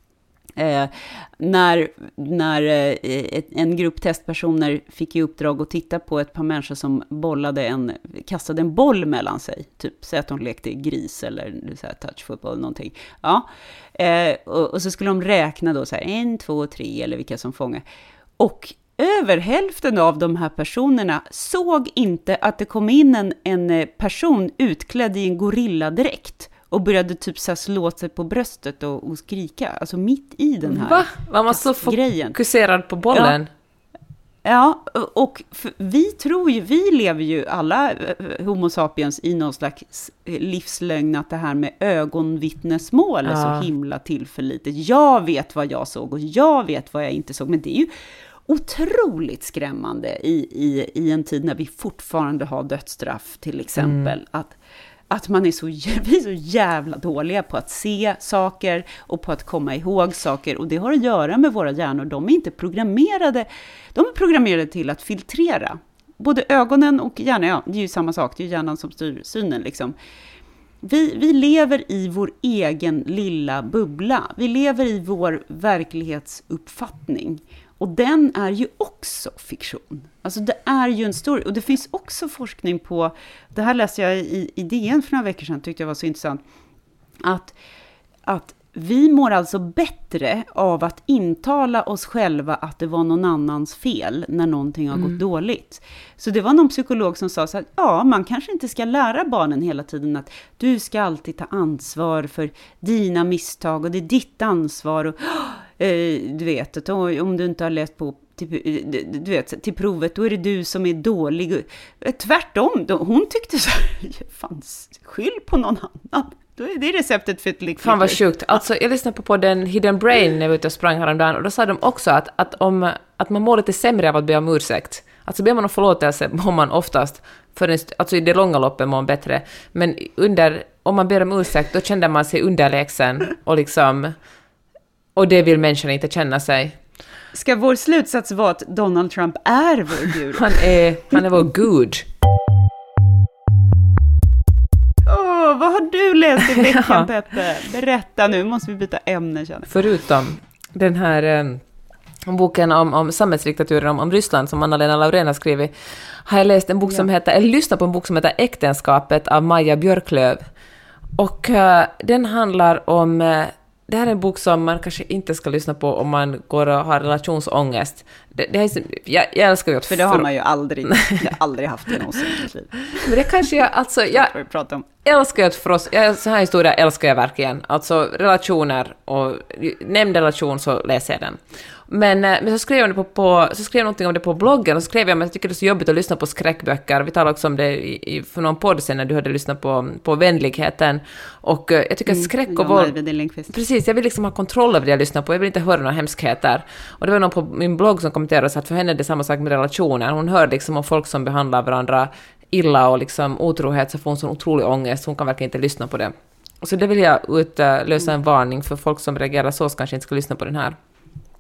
När en grupp testpersoner fick i uppdrag att titta på ett par människor som kastade en boll mellan sig, typ så att de lekte gris eller så här touchfotboll eller någonting. Ja. Och så skulle de räkna då så här 1, 2, 3 eller vilka som fångar. Och över hälften av de här personerna såg inte att det kom in en person utklädd i en gorilladräkt och började typ så här slå sig på bröstet och skrika. Alltså mitt i den här Va? Var man så fokuserad på bollen? Ja, och vi lever ju alla homo sapiens i någon slags livslögn att det här med ögonvittnesmål är så himla tillförlitligt. Jag vet vad jag såg och jag vet vad jag inte såg, men det är ju otroligt skrämmande i en tid när vi fortfarande har dödsstraff till exempel. Att vi är så jävla dåliga på att se saker och på att komma ihåg saker. Och det har att göra med våra hjärnor. De är inte programmerade. De är programmerade till att filtrera. Både ögonen och hjärnan, ja, det är ju samma sak. Det är ju hjärnan som styr synen liksom. Vi lever i vår egen lilla bubbla. Vi lever i vår verklighetsuppfattning. Och den är ju också fiktion. Alltså det är ju en story. Och det finns också forskning på, det här läste jag i DN för några veckor sedan, tyckte jag var så intressant. Att vi mår alltså bättre av att intala oss själva att det var någon annans fel när någonting har gått dåligt. Så det var någon psykolog som sa så att man kanske inte ska lära barnen hela tiden att du ska alltid ta ansvar för dina misstag och det är ditt ansvar och du vet att om du inte har läst på till provet, då är det du som är dålig. Tvärtom, hon tyckte så här, fanns skyll på någon annan. Då är det receptet för ett lyckligt. Fan vad sjukt. Alltså, jag lyssnade på den Hidden Brain när jag var ute och sprang häromdagen och då sa de också att man mår lite sämre av att be om ursäkt. Alltså ber man om förlåtelse mår man oftast, alltså i det långa loppet mår man bättre. Men om man ber om ursäkt då känner man sig underlägsen och det vill människan inte känna sig. Ska vår slutsats vara att Donald Trump är vår gud? Han är vår gud. Vad har du läst i veckan, Peppe? Berätta nu, måste vi byta ämne. Förutom den här boken om samhällsdiktaturen om Ryssland som Anna-Lena Laurén har skrivit, har jag läst en bok som heter, eller lyssnat på en bok som heter Äktenskapet av Maja Björklöv. Och den handlar om... Det här är en bok som man kanske inte ska lyssna på om man går och har relationsångest. Jag älskar ju att... För det har man ju aldrig haft i någonsin i sitt liv. Men det kanske jag älskar ju att för oss... Så här historia älskar jag verkligen. Alltså relationer och nämnd relation så läser jag den. Men så skrev jag så skrev jag någonting om det på bloggen och så skrev jag att jag tycker det är så jobbigt att lyssna på skräckböcker. Vi talade också om det för någon podd sen när du hade lyssnat på vänligheten. Och jag tycker att skräck och våld... Precis, jag vill liksom ha kontroll över det jag lyssnar på. Jag vill inte höra några hemskheter. Och det var någon på min blogg som kommenterade så att för henne är det samma sak med relationer. Hon hör liksom om folk som behandlar varandra illa och liksom otrohet så får hon sån otrolig ångest. Hon kan verkligen inte lyssna på det. Och så det vill jag utlösa en varning för folk som reagerar så kanske inte ska lyssna på den här.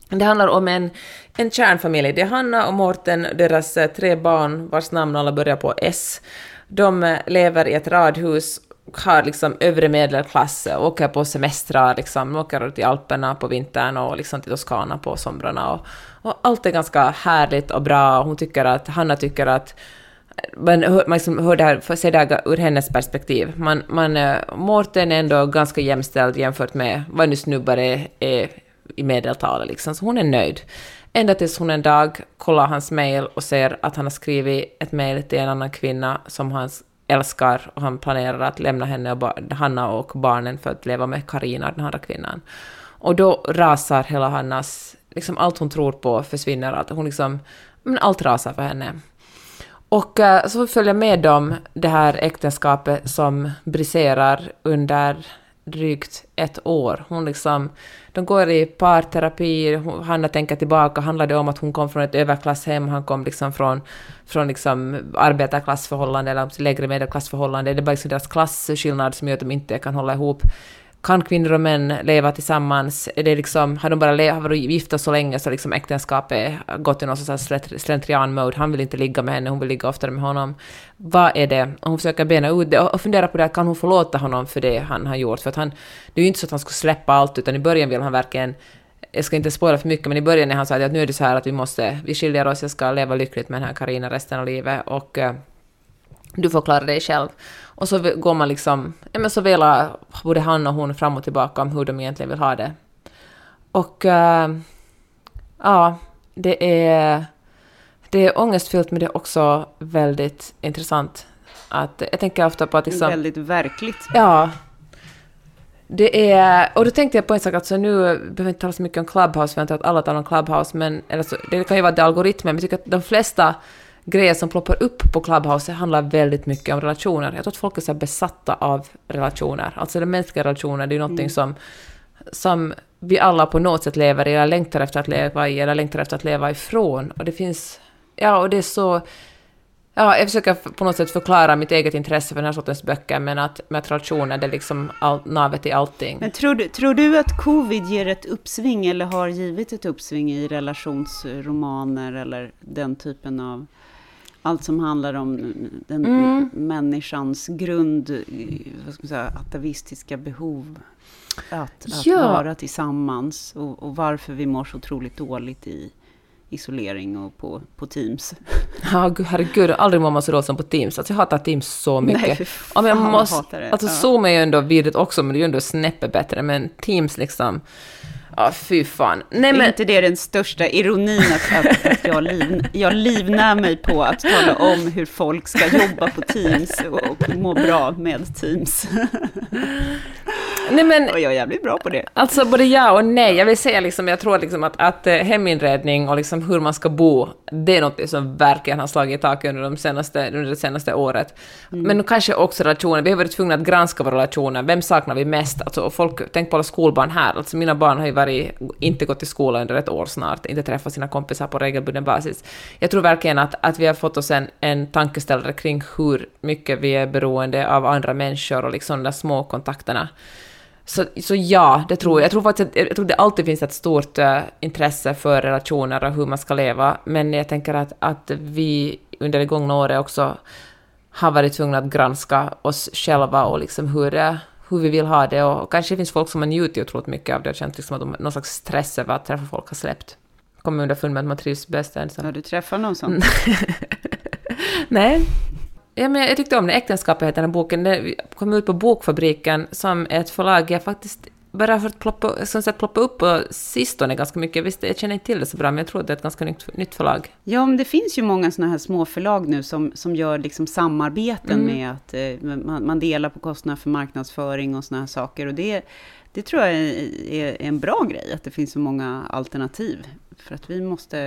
Det handlar om en kärnfamilj. Det är Hanna och Mårten, deras 3 barn vars namn alla börjar på S. De lever i ett radhus, har liksom övre medelklass, åker på semestrar, liksom, åker ut i Alperna på vintern och liksom till Toscana på somrarna. Och allt är ganska härligt och bra. Hanna tycker att man liksom hör det här, ser det här ur hennes perspektiv. Mårten är ändå ganska jämställd jämfört med vad nu snubbar är i medeltalet. Liksom. Så hon är nöjd. Ända tills hon en dag kollar hans mejl och ser att han har skrivit ett mejl till en annan kvinna som han älskar, och han planerar att lämna henne och Hanna och barnen för att leva med Karina, den andra kvinnan. Och då rasar hela Hannas, liksom allt hon tror på försvinner, allt rasar för henne. Och så följer med dem det här äktenskapet som briserar under drygt 1 år. De går i parterapi. Hanna tänker tillbaka. Handlar det om att hon kom från ett överklasshem. Han kom liksom från arbetarklassförhållande eller lägre medelklassförhållande. Det är bara liksom deras klasskillnad som gör att de inte kan hålla ihop. Kan kvinnor och män leva tillsammans? Är det liksom, har de bara varit gifta så länge så liksom äktenskapet gått i någon sorts slentrian-mode? Han vill inte ligga med henne, hon vill ligga oftare med honom. Vad är det? Och hon försöker bena ut det och fundera på det. Kan hon förlåta honom för det han har gjort? För att det är ju inte så att han skulle släppa allt, utan i början vill han verkligen, jag ska inte spoila för mycket, men i början när han sa att nu är det så här att vi skiljer oss, jag ska leva lyckligt med den här Karina resten av livet och du får klara dig själv. Och så går man liksom, så velar både han och hon fram och tillbaka om hur de egentligen vill ha det. Och det är ångestfyllt, men det är också väldigt intressant. Jag tänker ofta på att liksom, väldigt verkligt. Ja. Det är, och då tänkte jag på en sak, alltså nu behöver vi inte tala så mycket om Clubhouse, för jag tror att alla talar om Clubhouse, men det kan ju vara det algoritmen, men jag tycker att de flesta grejer som ploppar upp på Clubhouse handlar väldigt mycket om relationer. Jag tror att folk är så besatta av relationer. Alltså de mänskliga relationer, det är ju någonting som vi alla på något sätt lever i, eller längtar efter att leva i, eller längtar efter att leva ifrån. Och det finns, och det är så, jag försöker på något sätt förklara mitt eget intresse för den här sortens böcker, men att med relationer, det är liksom navet i allting. Men tror du att covid ger ett uppsving, eller har givit ett uppsving i relationsromaner, eller den typen av allt som handlar om den människans grund, vad ska man säga, atavistiska behov att vara tillsammans, och varför vi mår så otroligt dåligt i isolering och på Teams. Ja, herregud, aldrig mår man så dåligt som på Teams. Alltså jag hatar Teams så mycket. Nej, jag hatar det. Alltså Zoom är ju ändå vidrigt också, men det är ju ändå snäppet bättre. Men Teams liksom, fy fan. Nej, men inte det är den största ironin att jag livnär mig på att tala om hur folk ska jobba på Teams och må bra med Teams. Nej, men, och jag är jävligt bra på det. Alltså både ja och nej. Jag vill säga liksom, jag tror liksom att heminredning och liksom hur man ska bo, det är något som verkligen har slagit i tak under det senaste året. Men kanske också relationer. Vi har varit tvungna att granska våra relationer. Vem saknar vi mest? Alltså, folk, tänk på alla skolbarn här. Alltså, mina barn har ju inte gått i skolan under 1 år snart. Inte träffat sina kompisar på regelbunden basis. Jag tror verkligen att vi har fått oss en tankeställare kring hur mycket vi är beroende av andra människor och liksom de små kontakterna. Så ja, det tror jag. Jag tror faktiskt att det alltid finns ett stort intresse för relationer och hur man ska leva. Men jag tänker att vi under det gångna året också har varit tvungna att granska oss själva och liksom hur vi vill ha det. Och kanske finns folk som har njutit otroligt mycket av det. Jag känner liksom att någon slags stress över att träffa folk har släppt. Kommer underfund med att man trivs bäst ensam. Har du träffat någon sån? Nej. Ja, men jag tyckte om det. Äktenskapet heter den boken. Det kom ut på Bokfabriken som ett förlag jag faktiskt bara för att ploppa upp på sistone ganska mycket. Jag känner inte till det så bra, men jag tror att det är ett ganska nytt förlag. Ja, men det finns ju många såna här små förlag nu som gör liksom samarbeten med att man delar på kostnader för marknadsföring och såna här saker. Och det tror jag är en bra grej, att det finns så många alternativ. För att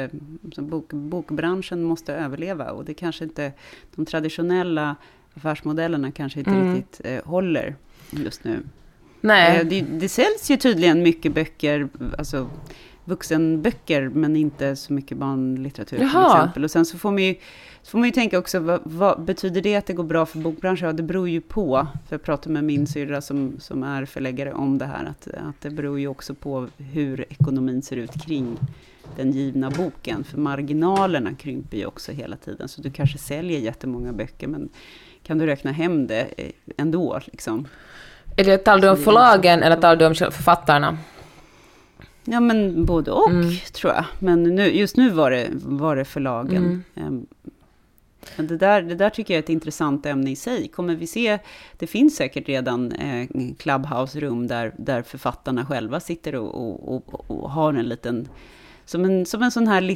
bokbranschen måste överleva, och det kanske inte, de traditionella affärsmodellerna kanske inte riktigt håller just nu. Nej. Det säljs ju tydligen mycket böcker, alltså vuxenböcker men inte så mycket barnlitteratur till exempel. Och sen så får man ju tänka också, vad betyder det att det går bra för bokbranschen? Ja, det beror ju på, för jag pratade med min syrra som är förläggare om det här, att det beror ju också på hur ekonomin ser ut kring den givna boken, för marginalerna krymper ju också hela tiden, så du kanske säljer jättemånga böcker, men kan du räkna hem det ändå liksom? Är det tal du om förlagen eller tal du om författarna? Ja, men både och tror jag. Men just nu var det förlagen. Men det där tycker jag är ett intressant ämne i sig. Kommer vi se, det finns säkert redan Clubhouse-rum där författarna själva sitter och har en liten, som en sån här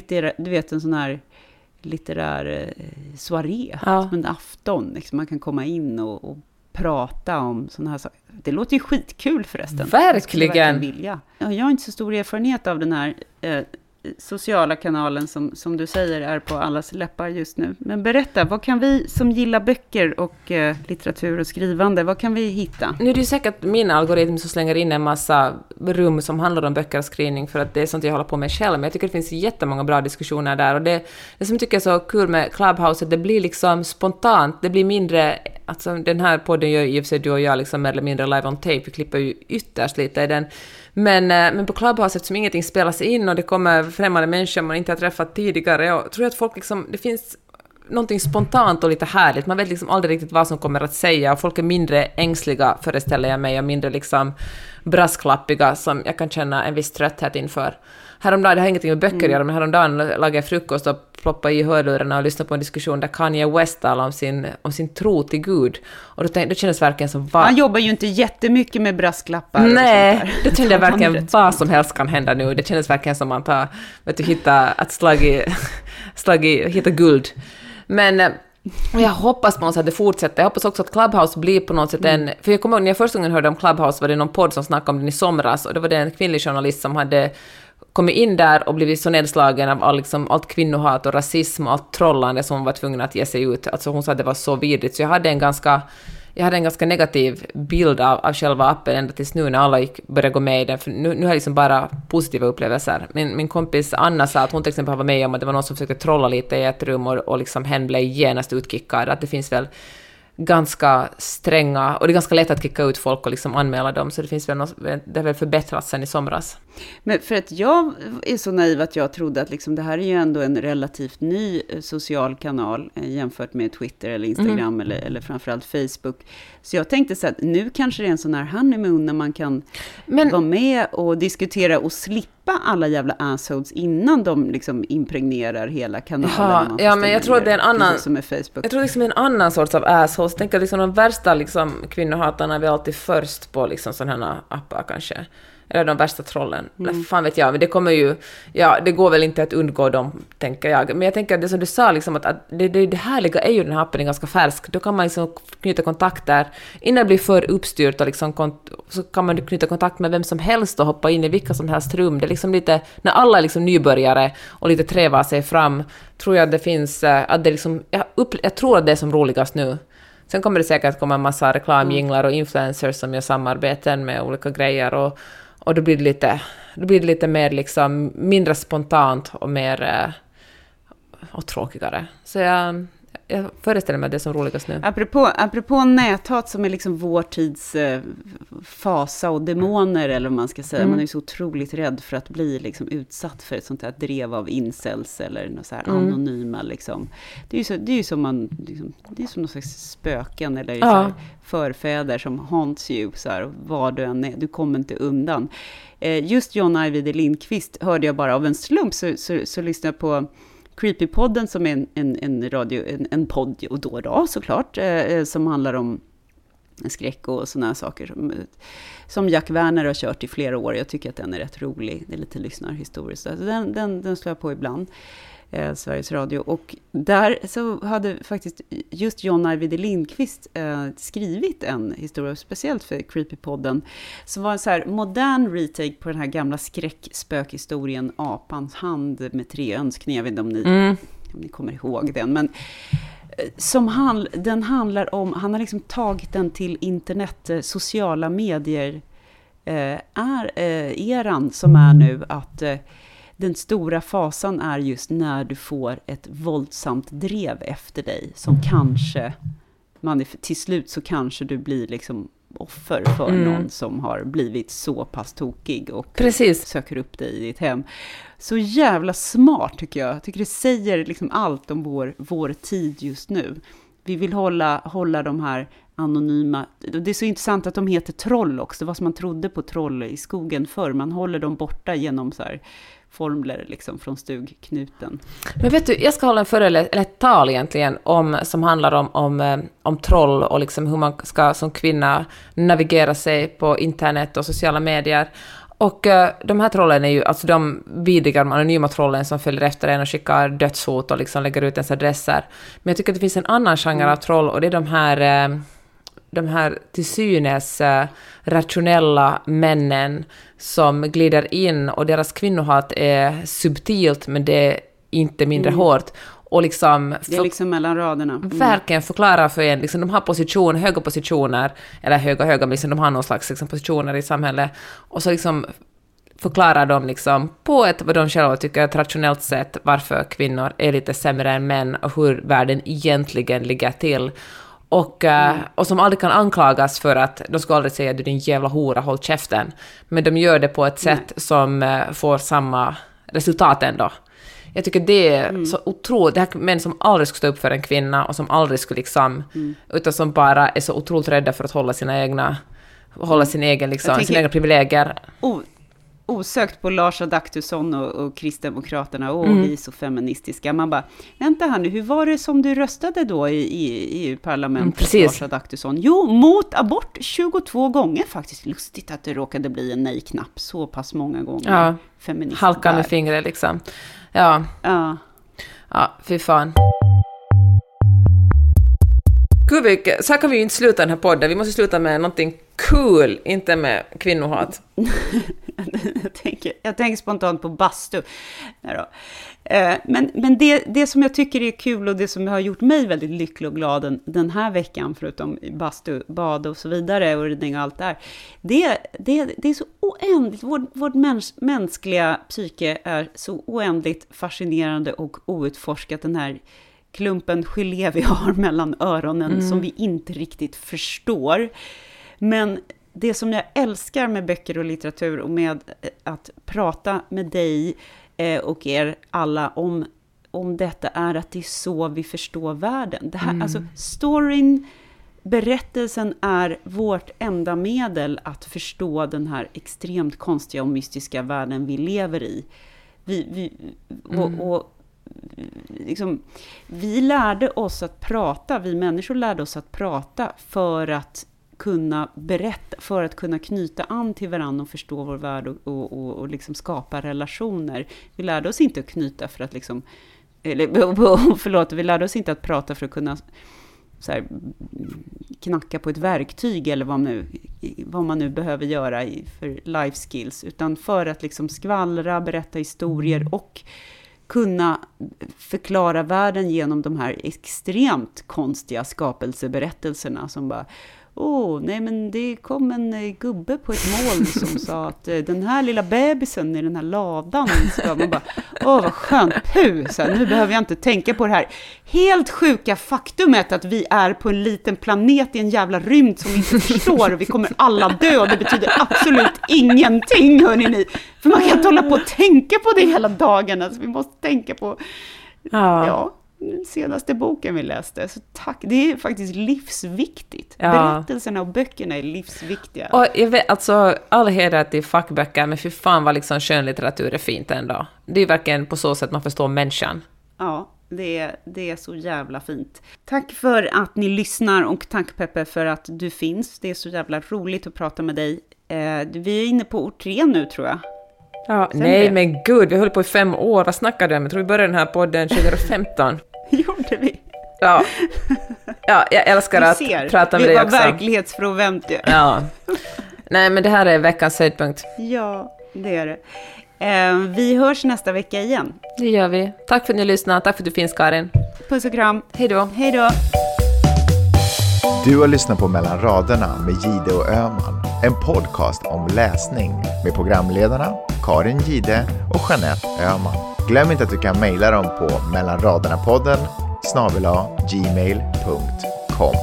litterär soaré, som en afton. Liksom. Man kan komma in och prata om sådana här saker. Det låter ju skitkul förresten. Verkligen. Jag har inte så stor erfarenhet av den här sociala kanalen som du säger är på allas läppar just nu. Men berätta, vad kan vi som gillar böcker och litteratur och skrivande, vad kan vi hitta? Nu är det ju säkert min algoritm som slänger in en massa rum som handlar om böcker och skrivning, för att det är sånt jag håller på med själv. Men jag tycker det finns jättemånga bra diskussioner där. Och det som jag tycker är så kul med Clubhouse, det blir liksom spontant, det blir mindre, alltså den här podden gör i och för sig du och jag liksom mer eller mindre live on tape, vi klipper ju ytterst lite i den. Men på Clubhouse, eftersom ingenting spelas in och det kommer främmande människor man inte har träffat tidigare, jag tror att folk liksom, det finns någonting spontant och lite härligt. Man vet liksom aldrig riktigt vad som kommer att säga, och folk är mindre ängsliga, föreställer jag mig, och mindre liksom brasklappiga som jag kan känna en viss trötthet inför. Häromdagen, det har ingenting med böcker att göra, men häromdagen lagade jag frukost och ploppade i hörlurarna och lyssnade på en diskussion där Kanye West talade om sin tro till Gud. Och då kändes verkligen som... Han jobbar ju inte jättemycket med brasklappar. Nej, det kände jag verkligen vad som helst kan hända nu. Det kändes verkligen som att man hitta guld. Men... Och jag hoppas på något sätt att det fortsätter. Jag hoppas också att Clubhouse blir på något sätt för jag kommer ihåg när jag första gången hörde om Clubhouse var det någon podd som snackade om den i somras, och det var det en kvinnlig journalist som hade kommit in där och blivit så nedslagen av allt kvinnohat och rasism och allt trollande som hon var tvungen att ge sig ut. Alltså hon sa att det var så vidrigt, så jag hade en ganska negativ bild av själva appen ända tills nu när alla började gå med i den. För nu har jag liksom bara positiva upplevelser. Min kompis Anna sa att hon till exempel var med om att det var någon som försökte trolla lite i ett rum och liksom hen blev genast utkickad. Att det finns väl ganska stränga, och det är ganska lätt att kicka ut folk och liksom anmäla dem, så det finns väl det har väl förbättrats sen i somras. Men för att jag är så naiv att jag trodde att liksom det här är ju ändå en relativt ny social kanal jämfört med Twitter eller Instagram eller framförallt Facebook. Så jag tänkte så att nu kanske det är en sån här honeymoon när man kan vara med och diskutera och slippa alla jävla assholes innan de liksom impregnerar hela kanalen. Ja, men jag tror att det är en annan som är Facebook. Jag tror liksom en annan sorts av assholes. Tänk att liksom de värsta liksom kvinnohatarna är vi alltid först på liksom sådana här appar kanske. Eller de värsta trollen. Fan vet jag, men det kommer ju... Ja, det går väl inte att undgå dem, tänker jag. Men jag tänker att det som du sa, liksom, att det härliga är ju den här appen är ganska färsk. Då kan man liksom knyta kontakter. Innan det blir för uppstyrt och liksom, så kan man knyta kontakt med vem som helst och hoppa in i vilka som helst rum. Det är liksom lite... När alla är liksom nybörjare och lite trävar sig fram, tror jag att det finns... Att det liksom, jag tror att det är som roligast nu. Sen kommer det säkert komma en massa reklamjinglar och influencers som gör samarbeten med olika grejer, och då blir det lite mer liksom mindre spontant och mer och tråkigare. Så jag föreställer mig det som roligast nu. Apropå näthat som är liksom vår tids fasa och demoner, eller vad man ska säga. Man är ju så otroligt rädd för att bli liksom utsatt för ett sånt här drev av incels eller något så här anonyma liksom. Det är ju som man liksom, det är som någon slags spöken eller så här förfäder som haunts you så här, var du än är, du kommer inte undan. Just John Ajvide Lindqvist hörde jag bara av en slump, så lyssnade jag på Creepypodden som är en podd och då såklart som handlar om skräck och såna här saker som Jack Werner har kört i flera år. Jag tycker att den är rätt rolig. Det är lite lyssnarhistoriskt. Så den slår jag på ibland. Sveriges Radio. Och där så hade faktiskt just John Ajvide Lindqvist skrivit en historia speciellt för Creepypodden, som var en så här modern retake på den här gamla skräckspökhistorien Apans hand med 3 önskningar. Jag vet inte om ni kommer ihåg den, men den handlar om, han har liksom tagit den till internet, sociala medier eran som är nu, att den stora fasan är just när du får ett våldsamt drev efter dig som kanske, till slut så kanske du blir liksom offer för någon som har blivit så pass tokig och söker upp dig i ditt hem. Så jävla smart tycker jag. Jag tycker det säger liksom allt om vår tid just nu. Vi vill hålla de här anonyma. Det är så intressant att de heter troll också. Det var som man trodde på troll i skogen förr. Man håller dem borta genom så här formler liksom från stugknuten. Men vet du, jag ska hålla ett tal egentligen som handlar om troll och liksom hur man ska som kvinna navigera sig på internet och sociala medier. Och de här trollen är ju alltså de vidriga, anonyma trollen som följer efter en och skickar dödshot och liksom lägger ut ens adresser. Men jag tycker att det finns en annan genre av troll, och det är de här till synes rationella männen som glider in, och deras kvinnohat är subtilt, men det är inte mindre hårt. Och liksom det är liksom mellan raderna. Verkligen förklara för en, liksom, de har höga positioner, eller höga, men liksom, de har någon slags liksom, positioner i samhället, och så liksom förklarar de liksom, på ett, vad de själva tycker är ett rationellt sätt, varför kvinnor är lite sämre än män och hur världen egentligen ligger till. Och som aldrig kan anklagas för att de ska aldrig säga du din jävla hora, håll käften. Men de gör det på ett sätt som får samma resultat ändå. Jag tycker det är så otroligt. Det här män som aldrig skulle stå upp för en kvinna och som aldrig skulle liksom, utan som bara är så otroligt rädda för att hålla sina egna privilegier. Osökt på Lars Adaktusson och Kristdemokraterna och vi är så feministiska. Man bara, vänta här nu, hur var det som du röstade då i EU-parlamentet, Lars Adaktusson? Jo, mot abort 22 gånger faktiskt. Lustigt att det råkade bli en nej-knapp så pass många gånger. Ja, halka med fingret liksom. Ja, fy fan. Gud, så här kan vi ju inte sluta den här podden. Vi måste sluta med någonting cool, inte med kvinnohat. jag tänker spontant på bastu. Men det som jag tycker är kul och det som har gjort mig väldigt lycklig och glad den här veckan, förutom bastu, bad och så vidare och ridning och allt där, det är så oändligt, vårt mänskliga psyke är så oändligt fascinerande och outforskat, den här klumpen gelé vi har mellan öronen som vi inte riktigt förstår. Men det som jag älskar med böcker och litteratur och med att prata med dig och er alla om detta är att det är så vi förstår världen. Det här, alltså storyn, berättelsen är vårt enda medel att förstå den här extremt konstiga och mystiska världen vi lever i. Vi lärde oss att prata, vi människor lärde oss att prata för att kunna berätta, för att kunna knyta an till varandra och förstå vår värld och liksom skapa relationer. Vi lärde oss inte att knyta för att liksom, vi lärde oss inte att prata för att kunna så här, knacka på ett verktyg eller vad man nu behöver göra för life skills, utan för att liksom skvallra, berätta historier och kunna förklara världen genom de här extremt konstiga skapelseberättelserna som bara, nej men det kom en gubbe på ett moln som sa att den här lilla bebisen i den här ladan ska man bara, vad skönt, nu behöver jag inte tänka på det här helt sjuka faktumet att vi är på en liten planet i en jävla rymd som vi inte förstår och vi kommer alla dö och det betyder absolut ingenting, hörni ni. För man kan inte hålla på och tänka på det hela dagen, alltså vi måste tänka på den senaste boken vi läste. Så tack, det är faktiskt livsviktigt. Ja. Berättelserna och böckerna är livsviktiga. Och jag vet, alltså, all heder till fackböcker, men för fan vad liksom skönlitteratur är fint ändå. Det är verkligen på så sätt man förstår människan. Ja, det är så jävla fint. Tack för att ni lyssnar och tack Peppe för att du finns. Det är så jävla roligt att prata med dig. Vi är inne på år 3 nu tror jag. Ja, nej men gud, vi höll på i 5 år. Vad snackar du om? Jag tror vi började den här podden 2015. Gjorde vi? Ja, jag älskar att prata med dig också. Vi var verklighetsfrånvänt. Ja. Nej, men det här är veckans höjdpunkt. Ja, det är det. Vi hörs nästa vecka igen. Det gör vi. Tack för att ni lyssnade. Tack för att du finns, Karin. Puss och kram. Hej då. Hej då. Du har lyssnat på Mellan raderna med Gide och Öhman. En podcast om läsning med programledarna Karin Gide och Jeanette Öhman. Glöm inte att du kan mejla dem på mellanraderna@gmail.com.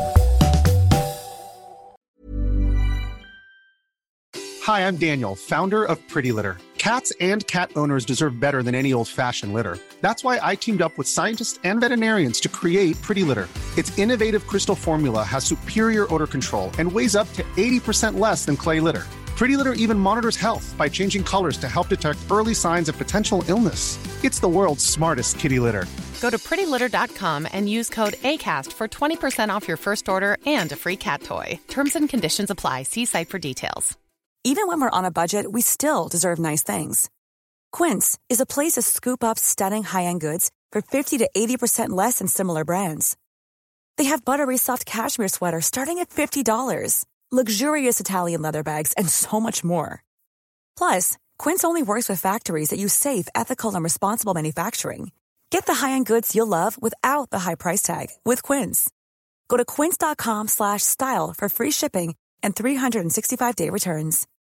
Hi, I'm Daniel, founder of Pretty Litter. Cats and cat owners deserve better than any old-fashioned litter. That's why I teamed up with scientists and veterinarians to create Pretty Litter. Its innovative crystal formula has superior odor control and weighs up to 80% less than clay litter. Pretty Litter even monitors health by changing colors to help detect early signs of potential illness. It's the world's smartest kitty litter. Go to prettylitter.com and use code ACAST for 20% off your first order and a free cat toy. Terms and conditions apply. See site for details. Even when we're on a budget, we still deserve nice things. Quince is a place to scoop up stunning high-end goods for 50 to 80% less than similar brands. They have buttery soft cashmere sweaters starting at $50, luxurious Italian leather bags, and so much more. Plus, Quince only works with factories that use safe, ethical, and responsible manufacturing. Get the high-end goods you'll love without the high price tag with Quince. Go to quince.com/style for free shipping and 365-day returns.